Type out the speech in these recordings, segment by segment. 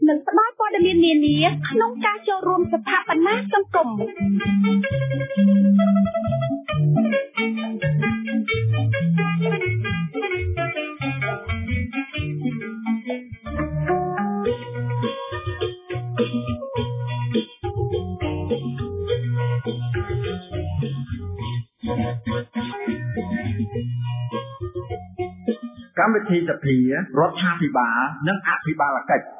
និងផ្ដល់ព័ត៌មាននានាក្នុងការចូលរួមស្ថាបនាសង្គមកម្មវិធីសភារដ្ឋាភិបាលនិងអភិបាលកិច្ច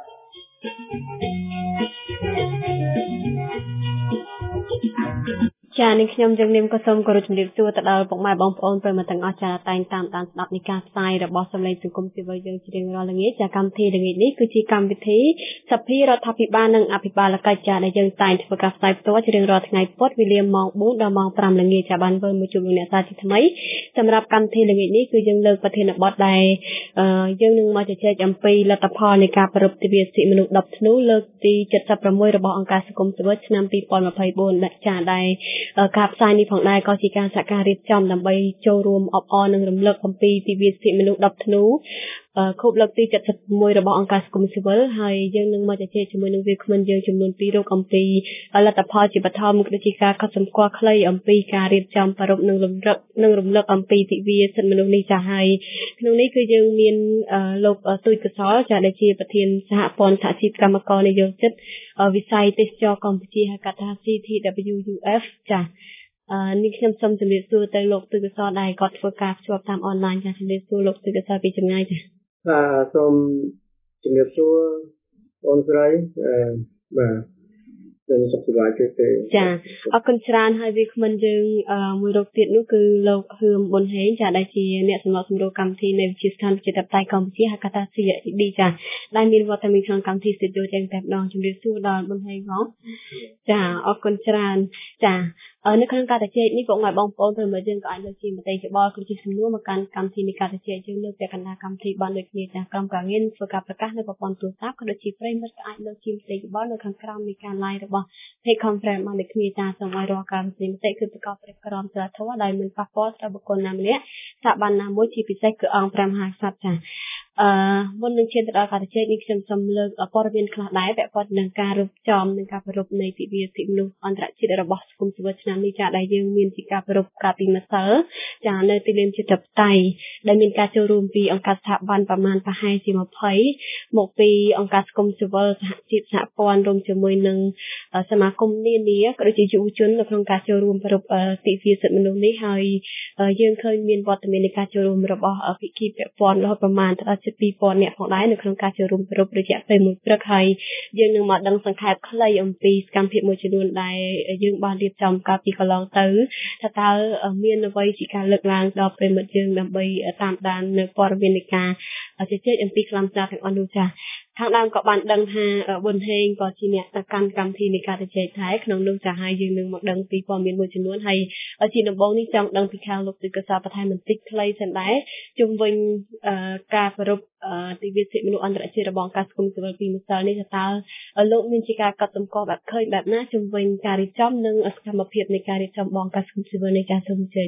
ចា៎នេះខ្ញុំយើងនាមក៏សូមគោរពជំរាបសួរទៅដល់ពុកម៉ែបងប្អូនប្រិយមិត្តទាំងអស់ចា៎តែងតាមដានស្ដាប់នៃការផ្សាយរបស់សម្លេងសង្គមស៊ីវិលយើងជារៀងរាល់ល្ងាចចា៎កម្មវិធីល្ងាចនេះគឺជាកម្មវិធីសភារដ្ឋាភិបាលនិងអភិបាលកិច្ចចា៎ដែលយើងតែងធ្វើការផ្សាយផ្ទាល់ជារៀងរាល់ថ្ងៃពុធវេលាម៉ោង 4 ដល់ម៉ោង 5 ល្ងាចចា៎បានវិលមកជួបលោកអ្នកសាជាថ្មីសម្រាប់កម្មវិធីល្ងាចនេះគឺយើងលើកប្រធានបទដែលយើងនឹងមកជជែកអំពីលទ្ធផលនៃការប្រពៃទិវាសិទ្ធិមនុស្ស10ធ្នូលើកទី76របស់អង្គការសង្គមស៊ីវិលឆ្នាំ2024ចា៎ដែលការផ្សាយនេះផងដែរក៏ជាការសហការរៀបចំដើម្បីចូលរួមអបអរនិងរំលឹកអំពីទិវាសិទ្ធិមនុស្ស10ធ្នូខួបលើកទី76របស់អង្គការសង្គមស៊ីវិលហើយយើងនឹងមកជជែកជាមួយនឹងវាគ្មិនយើងចំនួន2រូបអំពីលទ្ធផលជាបឋមគឺជាការកត់សម្គាល់ខ្លីអំពីការរៀបចំប្រារព្ធនិងរំលឹកអំពីទិវាសិទ្ធិមនុស្សនេះចា៎ហើយក្នុងនេះគឺយើងមានលោកទូចកសលចា៎ដែលជាប្រធានសហព័ន្ធសហជីពកម្មករនយោជិតវិស័យទេសចរកម្ពុជាហៅកាត់ថា CTWUF ចា៎នេះខ្ញុំសូមជម្រាបសួរទៅលោកទូចកសលដែលគាត់ធ្វើការភ្ជាប់តាមអនឡាញចា៎ជម្រាបសួរលោកទូចកសលពីចម្ងាយចា៎សូមជំរាបសួរបងស្រីបាទសូមសុខសប្បាយទេចាអរគុណច្រើនហើយវាគ្មិនយើងមួយរូបទៀតនោះគឺលោកហឿមប៊ុនហេងចាដែលជាអ្នកសម្របសម្រួលកម្មវិធីនៃវិទ្យាស្ថានវិទ្យាតបតៃកម្ពុជាហៅកាត់ថា CID ចាដែលមានវត្តមានក្នុងកម្មវិធីស្ទូឌីយោទាំងតែម្ដងជំរាបសួរដល់ប៊ុនហេងផងចាអរគុណច្រើនចានៅក្នុងការជជែកនេះពុកម៉ែបងប្អូនព្រមយើងក៏អាចលើកជាមតិយោបល់គឺជាសំណួរមកកាន់កម្មវិធីនៃការជជែកយើងលើកពាក់កណ្ដាលកម្មវិធីបានដូចគ្នាចាក្រុមការងារធ្វើការប្រកាសនៅប្រព័ន្ធទូរស័ព្ទក៏ដូចជាប្រិយមិត្តក៏អាចលើកជាមតិយោបល់នៅខាងក្រោមនៃការ live របស់ Page Conference បានដូចគ្នាចាសូមឲ្យរាល់ការវិមតិគឺប្រកបដោយក្រមសីលធម៌ដោយមិនប៉ះពាល់ដល់បុគ្គលណាម្នាក់ស្ថាប័នណាមួយជាពិសេសគឺអង្គព្រះមហាក្សត្រចាមុននឹងឈានទៅដល់ការជជែកនេះខ្ញុំសូមលើកព័ត៌មានខ្លះដែរពាក់ព័ន្ធនឹងការរៀបចំនិងការប្រារព្ធនៃទិវាសិទ្ធិមនុស្សអន្តរជាតិរបស់សង្គមស៊ីវិលឆ្នាំនេះចាដែលយើងមានជាការប្រារព្ធកាលពីម្សិលចានៅទីលានជាតិបតៃដែលមានការចូលរួមពីអង្គការស្ថាប័នប្រមាណប្រហែលជា20មកពីអង្គការសង្គមស៊ីវិលសហជីពសហព័ន្ធរួមជាមួយនឹងសមាគមនានាក៏ដូចជាយុវជននៅក្នុងការចូលរួមប្រារព្ធទិវាសិទ្ធិមនុស្សនេះហើយយើងឃើញមានវត្តមាននៃការចូលរួមរបស់ភិក្ខុពាក់ព័ន្ធរហូតប្រមាណដល់ជិត 2000 នាក់ផងដែរនៅក្នុងការចូលរួមប្រារព្ធរយៈពេលមួយព្រឹកហើយយើងនឹងមកដឹងសង្ខេបខ្លីអំពីសកម្មភាពមួយចំនួនដែលយើងបានរៀបចំកាលពីកន្លងទៅថាតើមានអ្វីជាការលើកឡើងដល់ប្រិមិត្តយើងដើម្បីតាមដាននៅព័ត៌មាននៃការជជែកអំពីខ្លឹមសារទាំងអស់នោះចាខាងដើមក៏បានដឹងថាប៊ុនហេងក៏ជាអ្នកទៅកាន់កម្មវិធីនៃការជជែកដែរក្នុងនោះចាហើយយើងនឹងមកដឹងពីព័ត៌មានមួយចំនួនហើយជាដំបូងនេះចង់ដឹងពីខាងលោកទូចកសលបន្ថែមបន្តិចខ្លីសិនដែរជុំវិញការប្រារព្ធទិវាសិទ្ធិមនុស្សអន្តរជាតិរបស់អង្គការសង្គមស៊ីវិលពីម្សិលនេះតើលោកមានជាការកត់សម្គាល់បែបឃើញបែបណាជុំវិញការរៀបចំនិងសកម្មភាពនៃការរៀបចំរបស់អង្គការសង្គមស៊ីវិលនៃការសូមអញ្ជើញ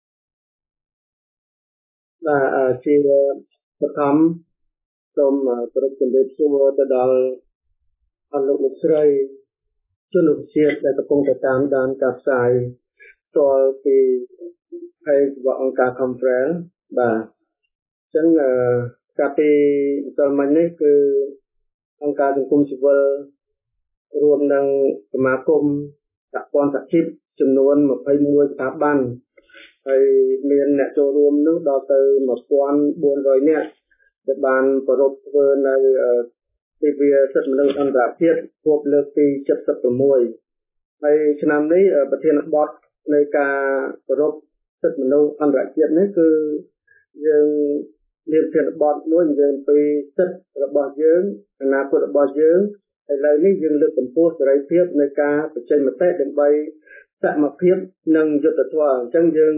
បាទជាបឋមសូមគោរពជំរាបសួរទៅដល់អស់លោកស្រីជនរួមជាតិដែលកំពុងតាមដានការផ្សាយផ្ទាល់ពី Page របស់អង្គការ Conference បាទអញ្ចឹងកាលពីម្សិលមិញនេះគឺអង្គការសង្គមស៊ីវិលរួមនឹងសមាគមសហព័ន្ធសហជីពចំនួន21ស្ថាប័នហើយមានអ្នកចូលរួមនោះដល់ទៅ 1400 នាក់ដែលបានប្រារព្ធធ្វើនៅទិវាសិទ្ធិមនុស្សអន្តរជាតិខួបលើកទី76ហើយឆ្នាំនេះប្រធានបទនៃការប្រារព្ធសិទ្ធិមនុស្សអន្តរជាតិនេះគឺយើងមានប្រធានបទមួយនិយាយពីសិទ្ធិរបស់យើងអនាគតរបស់យើងឥឡូវនេះយើងលើកកម្ពស់សេរីភាពនៃការបញ្ចេញមតិដើម្បីសមភាពនិងយុត្តិធម៌អញ្ចឹងយើង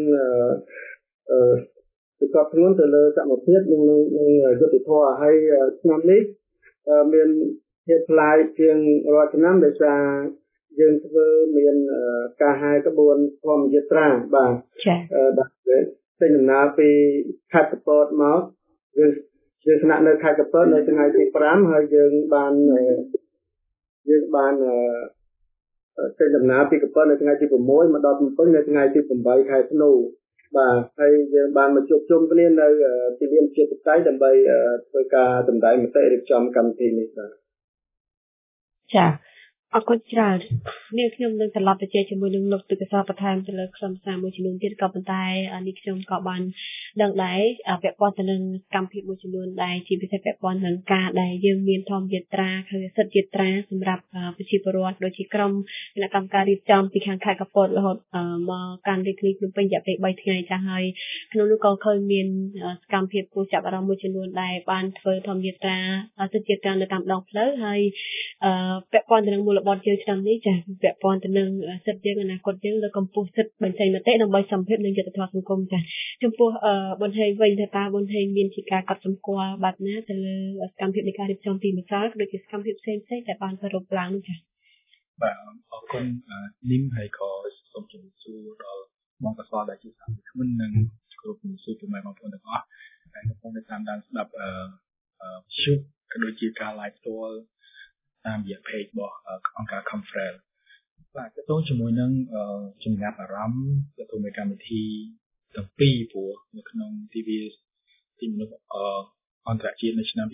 ប្រកបធ្ងន់ទៅលើសមភាពនិងយុត្តិធម៌ហើយឆ្នាំនេះមានភាពប្លែកជាងរាល់ឆ្នាំដោយសារយើងធ្វើមានការហែក្បួនធម្មយាត្រាបាទចា៎ដែលចេញដំណើរពីខេត្តកំពតមកយើងយើងស្នាក់នៅខេត្តកំពតនៅថ្ងៃទី5ហើយយើងបានចេញដំណើរពីកំពតនៅថ្ងៃទី6មកដល់ភ្នំពេញនៅថ្ងៃទី8ខែធ្នូបាទហើយយើងបានមកជួបជុំគ្នានៅទីលានជាតិតៃដើម្បីធ្វើការសម្ដែងមតិរៀបចំកម្មវិធីនេះបាទចាអរគុណច្រើននេះខ្ញុំនឹងត្រឡប់ទៅជែកជាមួយនឹងលោកទឹកកសោបន្ថែមទៅលើខ្លឹមសារមួយចំនួនទៀតក៏ប៉ុន្តែនេះខ្ញុំក៏បានដឹងដែរពាក់ព័ន្ធទៅនឹងកម្មវិធីមួយចំនួនដែរជាពិសេសពាក់ព័ន្ធនឹងការដែលយើងមានធម្មយាត្រាគឺសិទ្ធិយាត្រាសម្រាប់ប្រជាពលរដ្ឋដូចជាក្រុមគណៈកម្មការរៀបចំពីខាងខេត្តកំពតរហូតមកកាន់រាជធានីភ្នំពេញរយៈពេល3ថ្ងៃចាស់ហើយក្នុងនោះក៏ឃើញមានសកម្មភាពគួរចាប់អារម្មណ៍មួយចំនួនដែរបានធ្វើធម្មយាត្រាសិទ្ធិយាត្រានៅតាមដងផ្លូវហើយពាក់ព័ន្ធទៅនឹងមូលបត់យើងឆ្នាំនេះចាពាក់ព័ន្ធទៅនឹងសិទ្ធិយើងអនាគតយើងលើកម្ពុជាសិទ្ធិបញ្ចេញមតិដើម្បីសម្ភារនឹងយុត្តិធម៌សង្គមចាចំពោះបន្ថែមវិញថាតើបន្ថែមមានជាការកត់សម្គាល់បែបណាទៅលើសកម្មភាពនៃការរៀបចំទីម្សិលដូចជាសកម្មភាពផ្សេងៗដែលបានប្រពឡើងនោះចាបាទអរគុណនីមហើយក៏សូមជម្រាបសួរដល់បងប្អូនដែលជាសាមីខ្ញុំនិងគ្រប់ជំរាបសួរពុកម៉ែបងប្អូនទាំងអស់ដែលកំពុងតាមដានស្ដាប់ជុំក៏ដូចជាការ live ផ្ទាល់តាមរយៈ page របស់អង្គការ Conference បាទទៅជាមួយនឹងចំណាប់អារម្មណ៍ទៅក្នុងកម្មវិធីទាំងពីរព្រោះនៅក្នុង TV ទីមនុស្សអន្តរជាតិនៅឆ្នាំ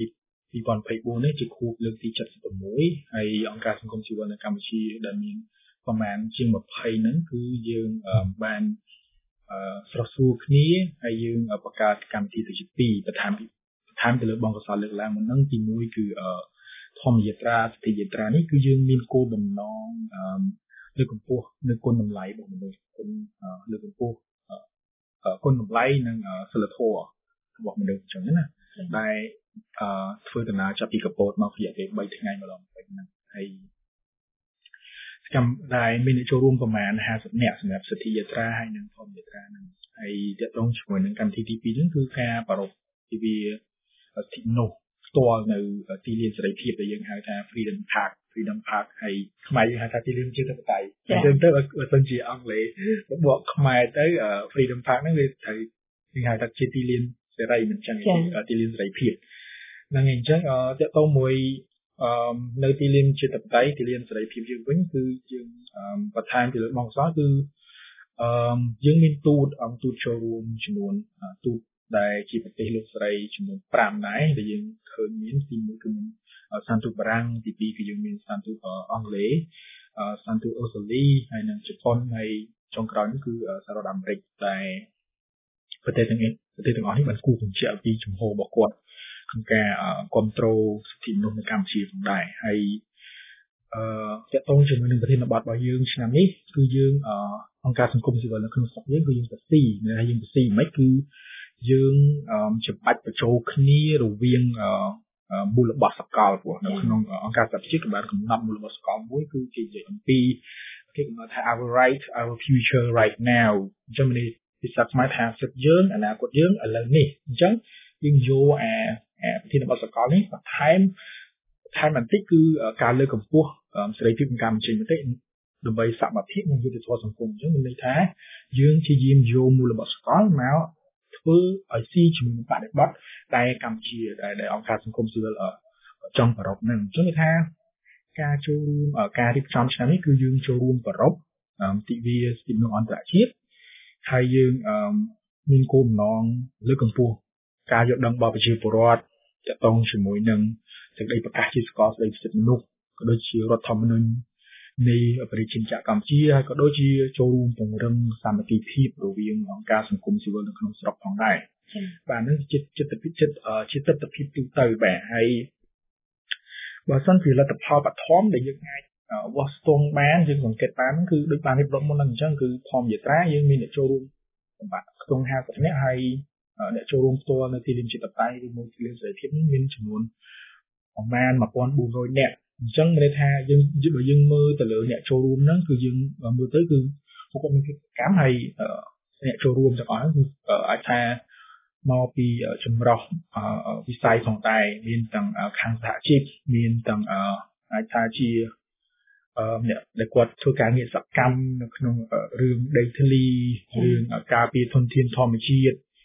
2024នេះជាខួបលើកទី76ហើយអង្គការសង្គមស៊ីវិលនៅកម្ពុជាដែលមានប្រមាណជាង20ហ្នឹងគឺយើងបានស្រស់ស្រួលគ្នាហើយយើងបង្កើតកម្មវិធីទៅជា2បន្ថែមទៅលើបងកសលលើកឡើងមុនហ្នឹងទី1គឺធម្មយាត្រាសតិយាត្រានេះគឺយើងមានគោលបំណងលើកកម្ពស់នៅគុណតម្លៃរបស់មនុស្សលើកកម្ពស់គុណតម្លៃនិងសិលធម៌របស់មនុស្សអញ្ចឹងណាដែលធ្វើដំណើរចាប់ពីកំពតមករយៈពេល3ថ្ងៃម្ដងហ្នឹងហើយកម្មដែលមានអ្នកចូលរួមប្រមាណ50នាក់សម្រាប់សិទ្ធិយាត្រាហើយនិងធម្មយាត្រាហ្នឹងហើយទាក់ទងជាមួយនឹងកម្មវិធីទី2ហ្នឹងគឺការប្រារព្ធទិវាសិទ្ធិមនុស្សផ្ទាល់នៅទីលានសេរីភាពដែលយើងហៅថា Freedom Park ហើយខ្មែរយើងហៅថាទីលានជាតិតៃអញ្ចឹងទៅបើសិនជាអង់គ្លេសបកខ្មែរទៅ Freedom Park ហ្នឹងវាត្រូវគេហៅថាជាទីលានសេរីមិនចឹងទីលានសេរីភាពហ្នឹងអញ្ចឹងទាក់ទងមួយនៅទីលានជាតិតៃទីលានសេរីភាពយើងវិញគឺយើងបន្ថែមពីលើបងសោះគឺយើងមានទូតអង្គទូតចូលរួមចំនួនទូតដែលជាប្រទេសលោកស្រីចំនួន5ដែរដែលយើងឃើញមានទី1គឺមានសន្តិទូតបារាំងទី2គឺយើងមានសន្តិទូតអង់គ្លេសសន្តិទូតអូស្ត្រាលីហើយនិងជប៉ុនហើយចុងក្រោយនេះគឺសហរដ្ឋអាមេរិកដែលប្រទេសទាំងអស់នេះបានគូបញ្ជាក់ពីជំហររបស់គាត់ក្នុងការគ្រប់គ្រងសិទ្ធិមនុស្សនៅកម្ពុជាផងដែរហើយទាក់ទងជាមួយនឹងប្រធានបទរបស់យើងឆ្នាំនេះគឺយើងអង្គការសង្គមស៊ីវិលនៅក្នុងស្រុកយើងគឺយើងទៅស៊ីហើយយើងទៅស៊ីមិនគឺយើងច្បាច់បញ្ចូលគ្នារវាងមូលបត្រសកលព្រោះនៅក្នុងអង្គការសហប្រជាជាតិបានកំណត់មូលបត្រសកលមួយគឺជានិយាយអំពីគេកំណត់ថា our right our future right now អញ្ចឹងនេះភាសាខ្មែរថាសិទ្ធិយើងអនាគតយើងឥឡូវនេះអញ្ចឹងយើងយកប្រធានបទសកលនេះបន្ថែមបន្តិចគឺការលើកកម្ពស់សេរីភាពនៃការបញ្ចេញមតិដើម្បីសមភាពនិងយុត្តិធម៌សង្គមអញ្ចឹងមានន័យថាយើងជាយាមយកមូលបត្រសកលមកធ្វើឲ្យស៊ីជាមួយបដិបត្តិដែលកម្ពុជាដែលអង្គការសង្គមស៊ីវិលចង់ប្រពនឹងអញ្ចឹងថាការចូលរួមការរៀបចំឆ្នាំនេះគឺយើងចូលរួមប្រពទិវាសិទ្ធិមនុស្សអន្តរជាតិហើយយើងមានគោលបំណងលើកកម្ពស់ការយល់ដឹងរបស់ប្រជាពលរដ្ឋទាក់ទងជាមួយនឹងសេចក្តីប្រកាសជាសកលស្តីពីសិទ្ធិមនុស្សក៏ដូចជារដ្ឋធម្មនុញ្ញនៃប្រជាជាតិកម្ពុជាហើយក៏ដូចជាចូលរួមពង្រឹងសាមគ្គីភាពរវាងអង្គការសង្គមស៊ីវិលនៅក្នុងស្រុកផងដែរបាទនឹងជាទស្សនវិជ្ជាទូទៅបាទហើយបើសិនជាលទ្ធផលបឋមដែលយើងអាចវាស់ស្ទង់បានយើងសង្កេតបានគឺដូចបានរៀបរាប់មុនហ្នឹងអញ្ចឹងគឺធម្មយាត្រាយើងមានអ្នកចូលរួមសម្រាប់ខ្ទង់50នាក់ហើយអ្នកចូលរួមផ្ទាល់នៅទីលានជាតិតៃឬមួយទីលានសេរីភាពនេះមានចំនួនប្រមាណ1400នាក់អញ្ចឹងមានន័យថាយើងមើលទៅលើអ្នកចូលរួមហ្នឹងគឺយើងមើលទៅគឺពួកគាត់មានកិច្ចកម្មហើយអ្នកចូលរួមទាំងអស់ហ្នឹងគឺអាចថាមកពីចម្រោះវិស័យផងដែរមានទាំងខាងសហជីពមានទាំងអាចថាជាអ្នកដែលគាត់ធ្វើការងារសកម្មនៅក្នុងរឿងដីធ្លីរឿងការពារធនធានធម្មជាតិ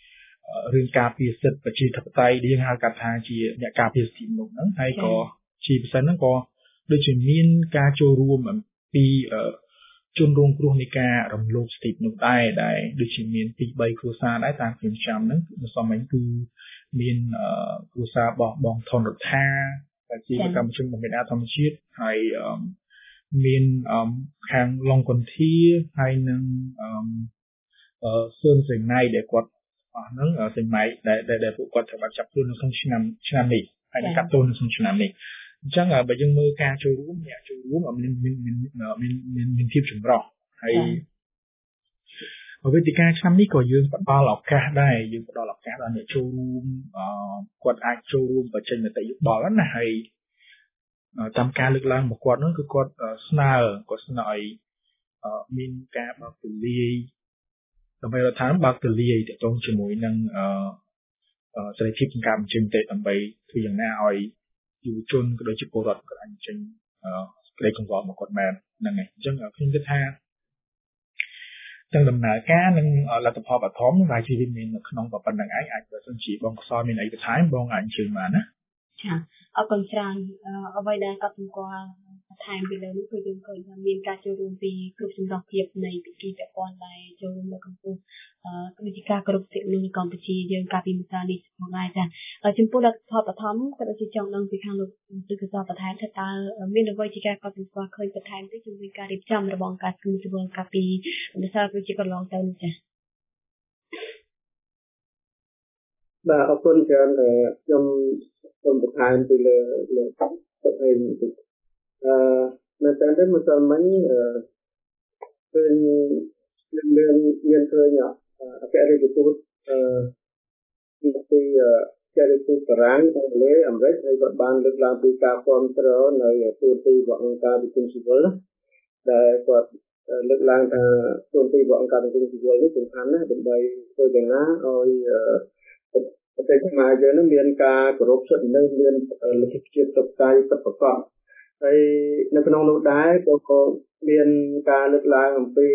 រឿងការពារសិទ្ធិប្រជាធិបតេយ្យដែលយើងហៅកាត់ថាជាអ្នកការពារសិទ្ធិមនុស្សហ្នឹងហើយក៏ជាពិសេសហ្នឹងក៏ដូចជាមានការចូលរួមអំពីជនរងគ្រោះនៃការរំលោភសិទ្ធិមនុស្សដែរដូចជាមាន 2-3 គ្រួសារដែរតាមខ្ញុំចាំហ្នឹងម្សិលមិញគឺមានគ្រួសាររបស់បងថនរដ្ឋាដែលជាកម្មជនបំពេញធម្មជាតិហើយមានខាងឡុងកុនធាហើយនឹងសឿនសេណៃដែលគាត់អស់ហ្នឹងសេណៃដែលពួកគាត់ត្រូវបានចាប់ខ្លួននៅក្នុងឆ្នាំនេះហើយកាត់ទោសនៅក្នុងឆ្នាំនេះអញ្ចឹងបើយើងមើលការចូលរួមអ្នកចូលរួមមានភាពចម្រុះហើយវេទិកាឆ្នាំនេះក៏យើងផ្ដល់ឱកាសដែរយើងផ្ដល់ឱកាសដល់អ្នកចូលរួមគាត់អាចចូលរួមបញ្ចេញមតិយោបល់ណាហើយតាមការលើកឡើងរបស់គាត់នោះគឺគាត់ស្នើឲ្យមានការបើកទូលាយដើម្បីរដ្ឋាភិបាលបើកទូលាយទាក់ទងជាមួយនឹងសេរីភាពក្នុងការបញ្ចេញមតិដើម្បីធ្វើយ៉ាងណាឲ្យយុវជនក៏ដូចជាពលរដ្ឋក៏អាចបញ្ចេញក្តីកង្វល់របស់គាត់បានហ្នឹងហើយអញ្ចឹងខ្ញុំគិតថាទាំងដំណើរការនិងលទ្ធផលបឋមវាជាមាននៅក្នុងប៉ុណ្្នឹងឯងអាចបើសិនជាបងកសលមានអីបន្ថែមបងអាចអញ្ជើញបានណាចាអរគុណច្រើនអ្វីដែលកត់សម្គាល់បន្ថែមពីលើនេះគឺយើងឃើញថាមានការចូលរួមពីគ្រប់ជំរកភាពនៃវិគីពាក់ព័ន្ធដែលចូលរួមនៅក្នុងវិធីការគ្រប់សិទ្ធិនៅកម្ពុជាយើងកាលពីម្សិលនេះផងដែរចាចំពោះលទ្ធផលបឋមក៏ដូចជាចង់ដឹងពីខាងលោកទិកសបន្ថែមថាតើមានអ្វីជាការកត់សម្គាល់ឃើញបន្ថែមទេជំវិញការរៀបចំរបស់ការគម្រោងកាលពីម្សិលគឺជាកន្លងទៅនេះចាបាទអរគុណច្រើនខ្ញុំសូមបន្ថែមពីលើប្រភេទនេះនៅតាមទៅម្សិលមិញគឺមានឃើញអគ្គរដ្ឋទូតពីចារិទូតបារាំងអង់គ្លេសអាមេរិកហើយគាត់បានលើកឡើងពីការគ្រប់គ្រងនៅទូទីរបស់អង្គការវិទ្យុស៊ីវិលដែលគាត់លើកឡើងថាទូទីរបស់អង្គការវិទ្យុស៊ីវិលនេះសំខាន់ណាស់ដើម្បីធ្វើយ៉ាងណាឲ្យប្រទេសខ្មែរយើងនឹងមានការគោរពសិទ្ធិមនុស្សមានលទ្ធិជាតិតុបតែងពិតប្រាកដហើយនៅក្នុងនោះដែរក៏មានការលើកឡើងអំពី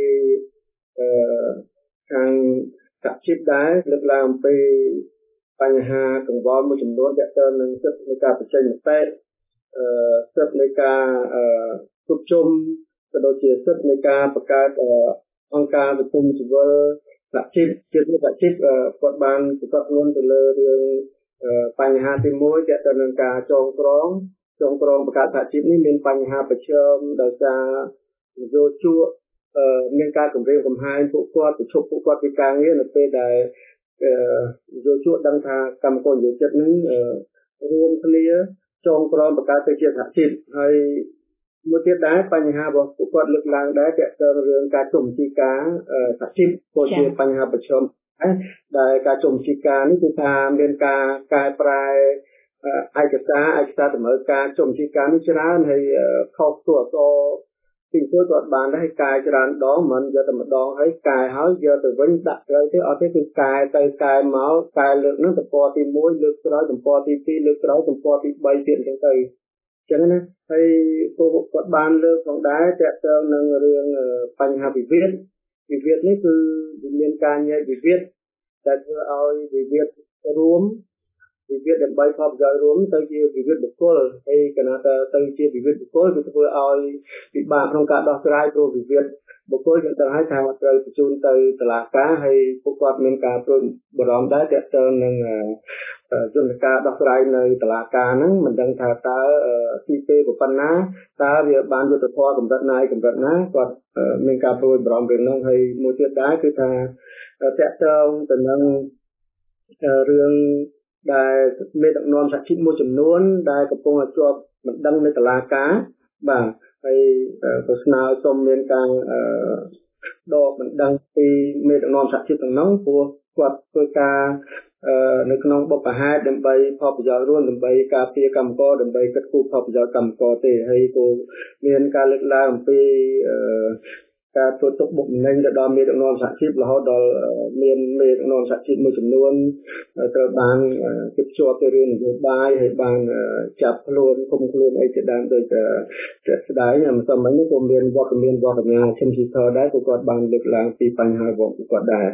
ខាងសហជីពដែរលើកឡើងអំពីបញ្ហាកង្វល់មួយចំនួនទាក់ទងនឹងសិទ្ធិនៃការបញ្ចេញមតិសិទ្ធិនៃការជួបជុំក៏ដូចជាសិទ្ធិនៃការបង្កើតអង្គការសង្គមស៊ីវិលសហជីពជាតិសហជីពគាត់បានប្រកាសខ្លួនទៅលើរឿងបញ្ហាទី1ទាក់ទងនឹងការចងក្រងបង្កើតសហជីពនេះមានបញ្ហាប្រឈមដោយសារនយោជកមានការគម្រាមកំហែងពួកគាត់ប្រឈប់ពួកគាត់ពីការងារនៅពេលដែលនយោជកដឹងថាកម្មករនយោជិតនឹងរួមគ្នាចងក្រងបង្កើតទៅជាសហជីពហើយមួយទៀតដែរបញ្ហារបស់ពួកគាត់លើកឡើងដែរទាក់ទងរឿងការចុះបញ្ជីការសហជីពក៏ជាបញ្ហាប្រឈមដែលការចុះបញ្ជីការនេះគឺថាមានការកែប្រែឯកសារតម្រូវការចុះបញ្ជីការនេះច្រើនហើយខុសតួអក្សរទីមួយគាត់បានដែរកែច្រើនដងមិនយកតែម្ដងហើយកែហើយយកទៅវិញដាក់ត្រូវទេអត់ទេគឺកែទៅកែមកកែលើកនឹងទំព័រទី1លើកក្រោយទំព័រទី2លើកក្រោយទំព័រទី3ទៀតអញ្ចឹងទៅអញ្ចឹងណាហើយគាត់បានលើកផងដែរទាក់ទងនឹងរឿងបញ្ហាវិវាទនេះគឺមានការញែកវិវាទដែលធ្វើឲ្យវិវាទរួមវិវាទដើម្បីផលប្រយោជន៍រួមទៅជាវិវាទបុគ្គលហើយកណាទៅជាវិវាទបុគ្គលគឺធ្វើឲ្យពិបាកក្នុងការដោះស្រាយព្រោះវិវាទបុគ្គលយើងដឹងហើយថាត្រូវបញ្ជូនទៅតុលាការហើយពួកគាត់មានការព្រួយបារម្ភដែរទាក់ទងនឹងយន្តការដោះស្រាយនៅតុលាការហ្នឹងមិនដឹងថាតើទីពេលប៉ុណ្ណាតើវាបានយុត្តិធម៌កម្រិតណាគាត់មានការព្រួយបារម្ភរឿងហ្នឹងហើយមួយទៀតដែរគឺថាទាក់ទងទៅនឹងរឿងដែលមានដឹកនាំសហជីពមួយចំនួនដែលកំពុងតែជាប់បណ្ដឹងនៅតុលាការបាទហើយក៏ស្នើសុំមានការដកបណ្ដឹងពីមេដឹកនាំសហជីពទាំងនោះព្រោះគាត់ធ្វើការនៅក្នុងបុព្វហេតុដើម្បីផលប្រយោជន៍រួមដើម្បីការពារកម្មករដើម្បីកិត្តគូផលប្រយោជន៍កម្មករទេហើយក៏មានការលើកឡើងអំពីការធ្វើទុកបុកម្នេញទៅដល់មេដឹកនាំសហជីពរហូតដល់មានមេដឹកនាំសហជីពមួយចំនួនត្រូវបានគេភ្ជាប់ទៅរឿងនយោបាយហើយបានចាប់ខ្លួនឃុំខ្លួនអីជាដើមដូចជាស្ដាយម្សិលមិញនេះក៏មានវត្តមានឈឹមស៊ីធរដែរគាត់បានលើកឡើងពីបញ្ហារបស់គាត់ដែរ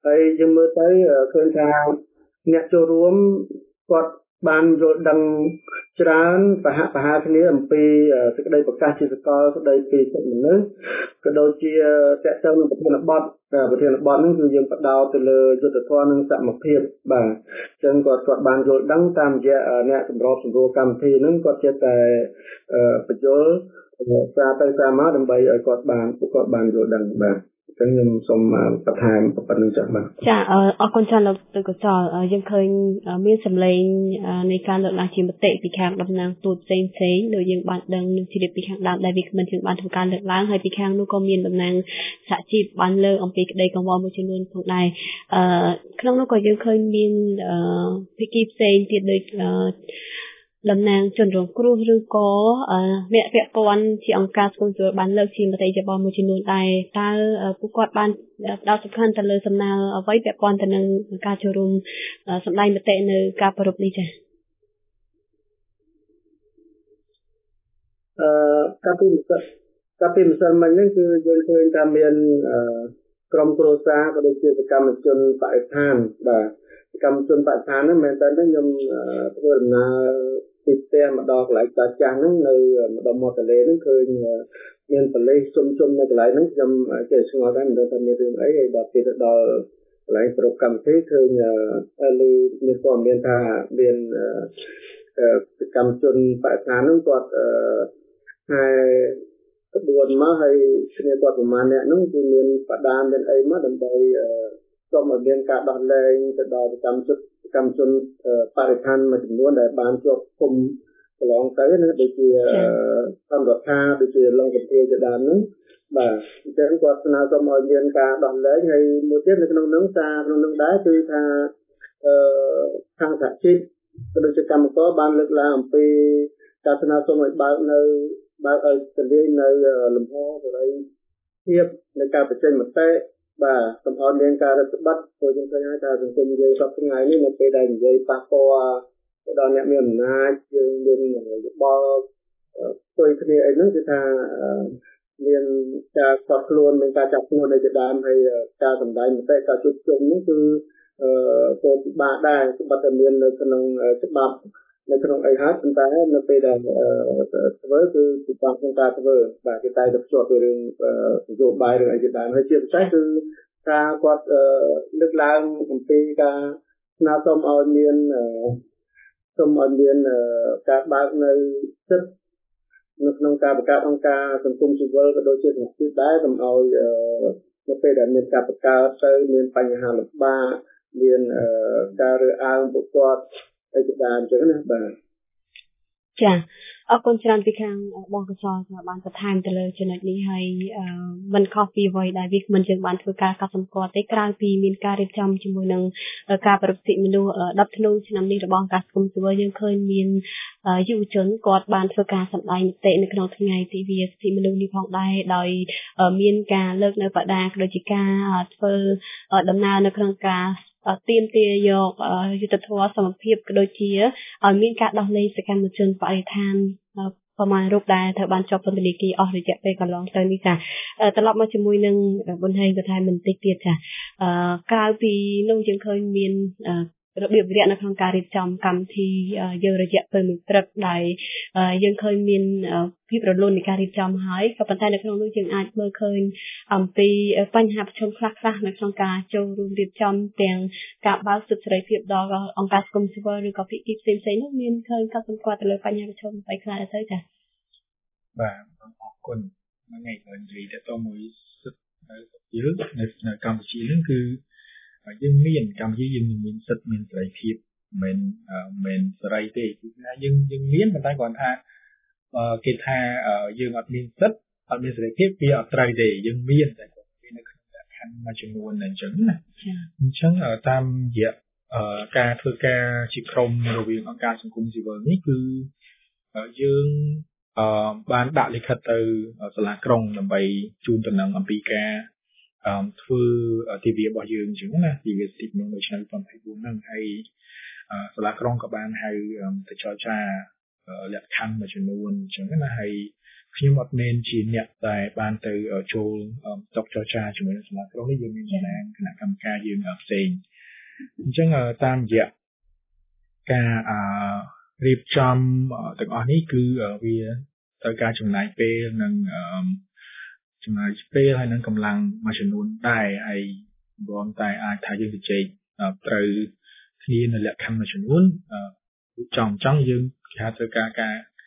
ហើយយើងមើលទៅឃើញថាអ្នកចូលរួមគាត់បានយល់ដឹងច្រើនប្រហាក់ប្រហែលគ្នាអំពីសេចក្តីប្រកាសជាសកលស្តីពីសិទ្ធិមនុស្សក៏ដូចជាតកតងនឹងប្រធានបទហ្នឹងគឺយើងបដោតទៅលើយុទ្ធធម៌និងសមភាពបាទអញ្ចឹងគាត់បានយល់ដឹងតាមរយៈអ្នកសម្របសម្រួលកម្មវិធីហ្នឹងគាត់ចេះតែបញ្យល់សារទៅសារមកដើម្បីឲ្យគាត់បានយល់ដឹងបាទអញ្ចឹងខ្ញុំសូមបន្ថែមប៉ុណ្្នឹងចាស់បាទចាអរគុណច្រើនលោកកុសលយើងឃើញមានសម្លេងនៃការលើកឡើងជាមតិពីខាងតំណាងទូតផ្សេងដូចយើងបានដឹងនឹងជ្រាបពីខាងដើមដែលវាគ្មិនយើងបានធ្វើការលើកឡើងហើយពីខាងនោះក៏មានតំណាងសហជីពបានលើកអំពីក្តីកង្វល់មួយចំនួនផងដែរក្នុងនោះក៏យើងឃើញមានភាគីផ្សេងទៀតដូចតំណាងជនរងគ្រោះឬក៏អ្នកពាក់ព័ន្ធជាអង្គការសង្គមស៊ីវិលបានលើកជាមតិយោបល់មួយចំនួនដែរតើពួកគាត់បានផ្ដោតសំខាន់ទៅលើសំណើអ្វីពាក់ព័ន្ធទៅនឹងការចូលរួមសម្ដែងមតិនៅការប្រពៃនេះចា៎ការពីម្សិលមិញហ្នឹងគឺយើងឃើញថាមានក្រុមគ្រួសារក៏ដូចជាសកម្មជនបរិស្ថានបាទសកម្មជនបរិស្ថានហ្នឹងមែនតើខ្ញុំធ្វើដំណើរពីផ្ទះមកដល់កន្លែងចាស់ហ្នឹងនៅម្ដុំមាត់ទន្លេហ្នឹងឃើញមានប៉ូលីសជុំនៅកន្លែងហ្នឹងខ្ញុំចេះឆ្ងល់ដែរមិនដឹងថាមានរឿងអីហើយដល់ពេលទៅដល់កន្លែងប្រពៃកម្មវិធីឃើញមានព័ត៌មានថាមានសកម្មជនបរិស្ថានហ្នឹងគាត់ហើយក្បួនមកហើយគ្នាគាត់ប្រមាណអ្នកហ្នឹងគឺមានបដានមានអីមកដើម្បីសូមឲ្យមានការដោះលែងទៅដល់សកម្មជនបរិស្ថានមួយចំនួនដែលបានជាប់ឃុំកន្លងទៅណាដូចជាសន្តិរដ្ឋាដូចជាលង្កធាជាដើមហ្នឹងបាទអញ្ចឹងគាត់ស្នើសុំឲ្យមានការដោះលែងហើយមួយទៀតនៅក្នុងហ្នឹងសារក្នុងហ្នឹងដែរគឺថាខាងសហជីពក៏ដូចជាកម្មករបានលើកឡើងអំពីការស្នើសុំឲ្យបើកឲ្យទលាយនៅលំហសេរីភាពនៃការបញ្ចេញមតិបាទកុំឲ្យមានការរឹតបន្តឹងព្រោះយើងឃើញហើយថាសង្គមយើងសពថ្ងៃនេះនៅពេលដែលនិយាយប៉ះពាល់ទៅដល់អ្នកមានអំណាចយើងមានយោបល់ផ្ទុយគ្នាអីហ្នឹងគឺថាមានការខ្វះខ្លួនមានការចាប់ខ្លួននៅជាដើមហើយការសម្ដែងមតិការជួបជុំនេះគឺក៏ពិបាកដែរសម្បត្តិតែមាននៅក្នុងច្បាប់នៅក្នុងអីហើយប៉ុន្តែនៅពេលដែលធ្វើគឺពិបាកក្នុងការធ្វើបាទគេតែទៅភ្ជាប់vớiរឿងនយោបាយរឿងអីជាដើមហើយជាពិសេសគឺការគាត់លើកឡើងអំពីការស្នើសុំឲ្យមានការបើកនៅសិទ្ធិនៅក្នុងការបង្កើតអង្គការសង្គមស៊ីវិលក៏ដូចជាសហជីពដែរកុំឲ្យនៅពេលដែលមានការបង្កើតទៅមានបញ្ហាលំបាកមានការរើសអើងពួកគាត់អីជាដើមអញ្ចឹងណាបាទចាអរគុណច្រើនពីខាងបងកសលដែលបានបន្ថែមទៅលើចំណុចនេះហើយមិនខុសពីអ្វីដែលវាមិនយើងបានធ្វើការកត់សម្គាល់ទេក្រៅពីមានការរៀបចំជាមួយនឹងការប្រតិមនុស្ស10ធ្នូឆ្នាំនេះរបស់អង្គការសង្គមស៊ីវិលយើងឃើញមានយុវជនគាត់បានធ្វើការសម្ដែងមតិនៅក្នុងថ្ងៃទិវាសិទ្ធិមនុស្សនេះផងដែរដោយមានការលើកនៅបដាក៏ដូចជាការធ្វើដំណើរនៅក្នុងការទៀមទាយកយុទ្ធធម៌សមភាពក៏ដូចជាឲ្យមានការដោះលែងសកម្មជនបរិស្ថានប្រមាណរូបដែលត្រូវបានជាប់ពន្ធនាគារអស់រយៈពេលកន្លងទៅនេះចាត្រឡប់មកជាមួយនឹងបន្ថែមបន្តិចទៀតចាក្រៅពីនោះយើងឃើញមានរបៀបវិរៈនៅក្នុងការរៀបចំកម្មវិធីយើងរយៈពេលមួយព្រឹកដែលយើងឃើញមានភាពរលូននៃការរៀបចំហើយក៏ប៉ុន្តែនៅក្នុងនោះយើងអាចមើលឃើញអំពីបញ្ហាប្រឈមខ្លះៗនៅក្នុងការចូលរួមរៀបចំទាំងការបើកសិទ្ធិសេរីភាពដល់អង្គការសង្គមស៊ីវិលឬក៏ភាគីផ្សេងៗនោះមានឃើញកត់សម្គាល់ទៅលើបញ្ហាប្រឈមអ្វីខ្លះទៅចា៎បាទអរគុណថ្ងៃនេះនិយាយទៅមួយសិទ្ធិយើងនៅកម្ពុជាហ្នឹងគឺយើងមានកម្ពុជាយើងមានសិទ្ធិមានសេរីភាពមិនសេរីទេគឺថាយើងមានប៉ុន្តែគាត់ថាគេថាយើងអត់មានសិទ្ធិអត់មានសេរីភាពវាអត់ត្រូវទេយើងមានតែគាត់មាននៅក្នុងលក្ខខណ្ឌមួយចំនួនអញ្ចឹងណាអញ្ចឹងតាមរយៈការធ្វើការជាក្រុមរវាងអង្គការសង្គមស៊ីវិលនេះគឺយើងបានដាក់លិខិតទៅសាលាក្រុងដើម្បីជូនដំណឹងអំពីការធ្វើទិវារបស់យើងអញ្ចឹងណាទិវាសិទ្ធិមនុស្សនៅឆ្នាំ2024ហ្នឹងហើយសាលាក្រុងក៏បានហៅទៅចរចាលក្ខខណ្ឌមួយចំនួនអញ្ចឹងណាហើយខ្ញុំអត់មែនជាអ្នកតែបានទៅចូលតុចរចាជាមួយនឹងសាលាក្រុងនេះយើងមានតំណាងគណៈកម្មការយើងផ្សេងអញ្ចឹងតាមរយៈការរៀបចំទាំងអស់នេះគឺវាត្រូវការចំណាយពេលនិងចំណាយពេលហើយនឹងកម្លាំងមួយចំនួនដែរហើយបងតែអាចថាយើងជជែកត្រូវគ្នានៅលក្ខខណ្ឌមួយចំនួនចង់យើងគេត្រូវការ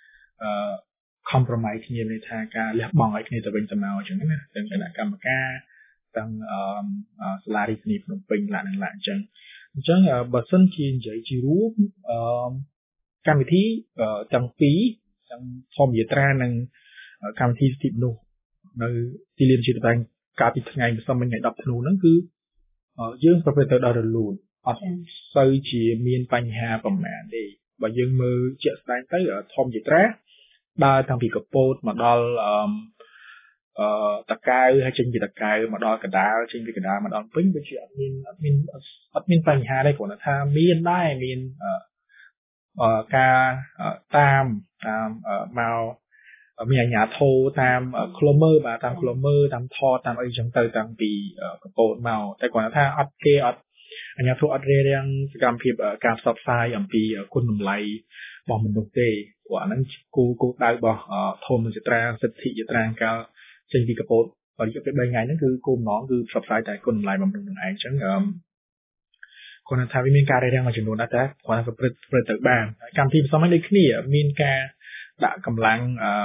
compromise គ្នាន័យថាការលះបង់ឲ្យគ្នាទៅវិញទៅមកអញ្ចឹងណាទាំងគណៈកម្មការទាំងសាលារដ្ឋាភិបាលភ្នំពេញឡានអញ្ចឹងបើសិនជានិយាយជារួមកម្មវិធីទាំងពីរទាំងធម្មយាត្រានិងកម្មវិធីសិទ្ធិមនុស្សនៅទីលានជាតិតែកាលពីថ្ងៃម្សិលមិញថ្ងៃ10ធ្នូហ្នឹងគឺយើងប្រព្រឹត្តទៅដល់រលូនអត់សូវជាមានបញ្ហាប្រមាណទេបើយើងមើលជាក់ស្ដែងទៅធម្មយាត្រាដើរតាំងពីកពតមកដល់តកៅហើយចេញពីតកៅមកដល់កដាលចេញពីកដាលមកដល់ពេញវាជាអត់មានបញ្ហាទេគ្រាន់តែថាមានដែរមានការតាមមកមានអាជ្ញាធរតាមឃ្លមមើបាទតាមឃ្លមមើតាមថតតាមអីចឹងទៅតាំងពីកពតមកតែគ្រាន់តែថាអត់អាជ្ញាធរអត់រារាំងសកម្មភាពការផ្សព្វផ្សាយអំពីគុណតម្លៃរបស់មនុស្សទេព្រោះអាហ្នឹងគោលដៅរបស់ធម្មយាត្រាសិទ្ធិយាត្រាកាលចេញពីកពតរយៈពេល3ថ្ងៃហ្នឹងគឺគោលបំណងគឺផ្សព្វផ្សាយតែគុណតម្លៃរបស់មនុស្សនឹងឯងចឹងគាត់ថាវាមានការរារាំងមួយចំនួនដែរតែគាត់ប្រព្រឹត្តទៅបានកម្មវិធីផ្សំដូចគ្នាមានការដាក់កម្លាំង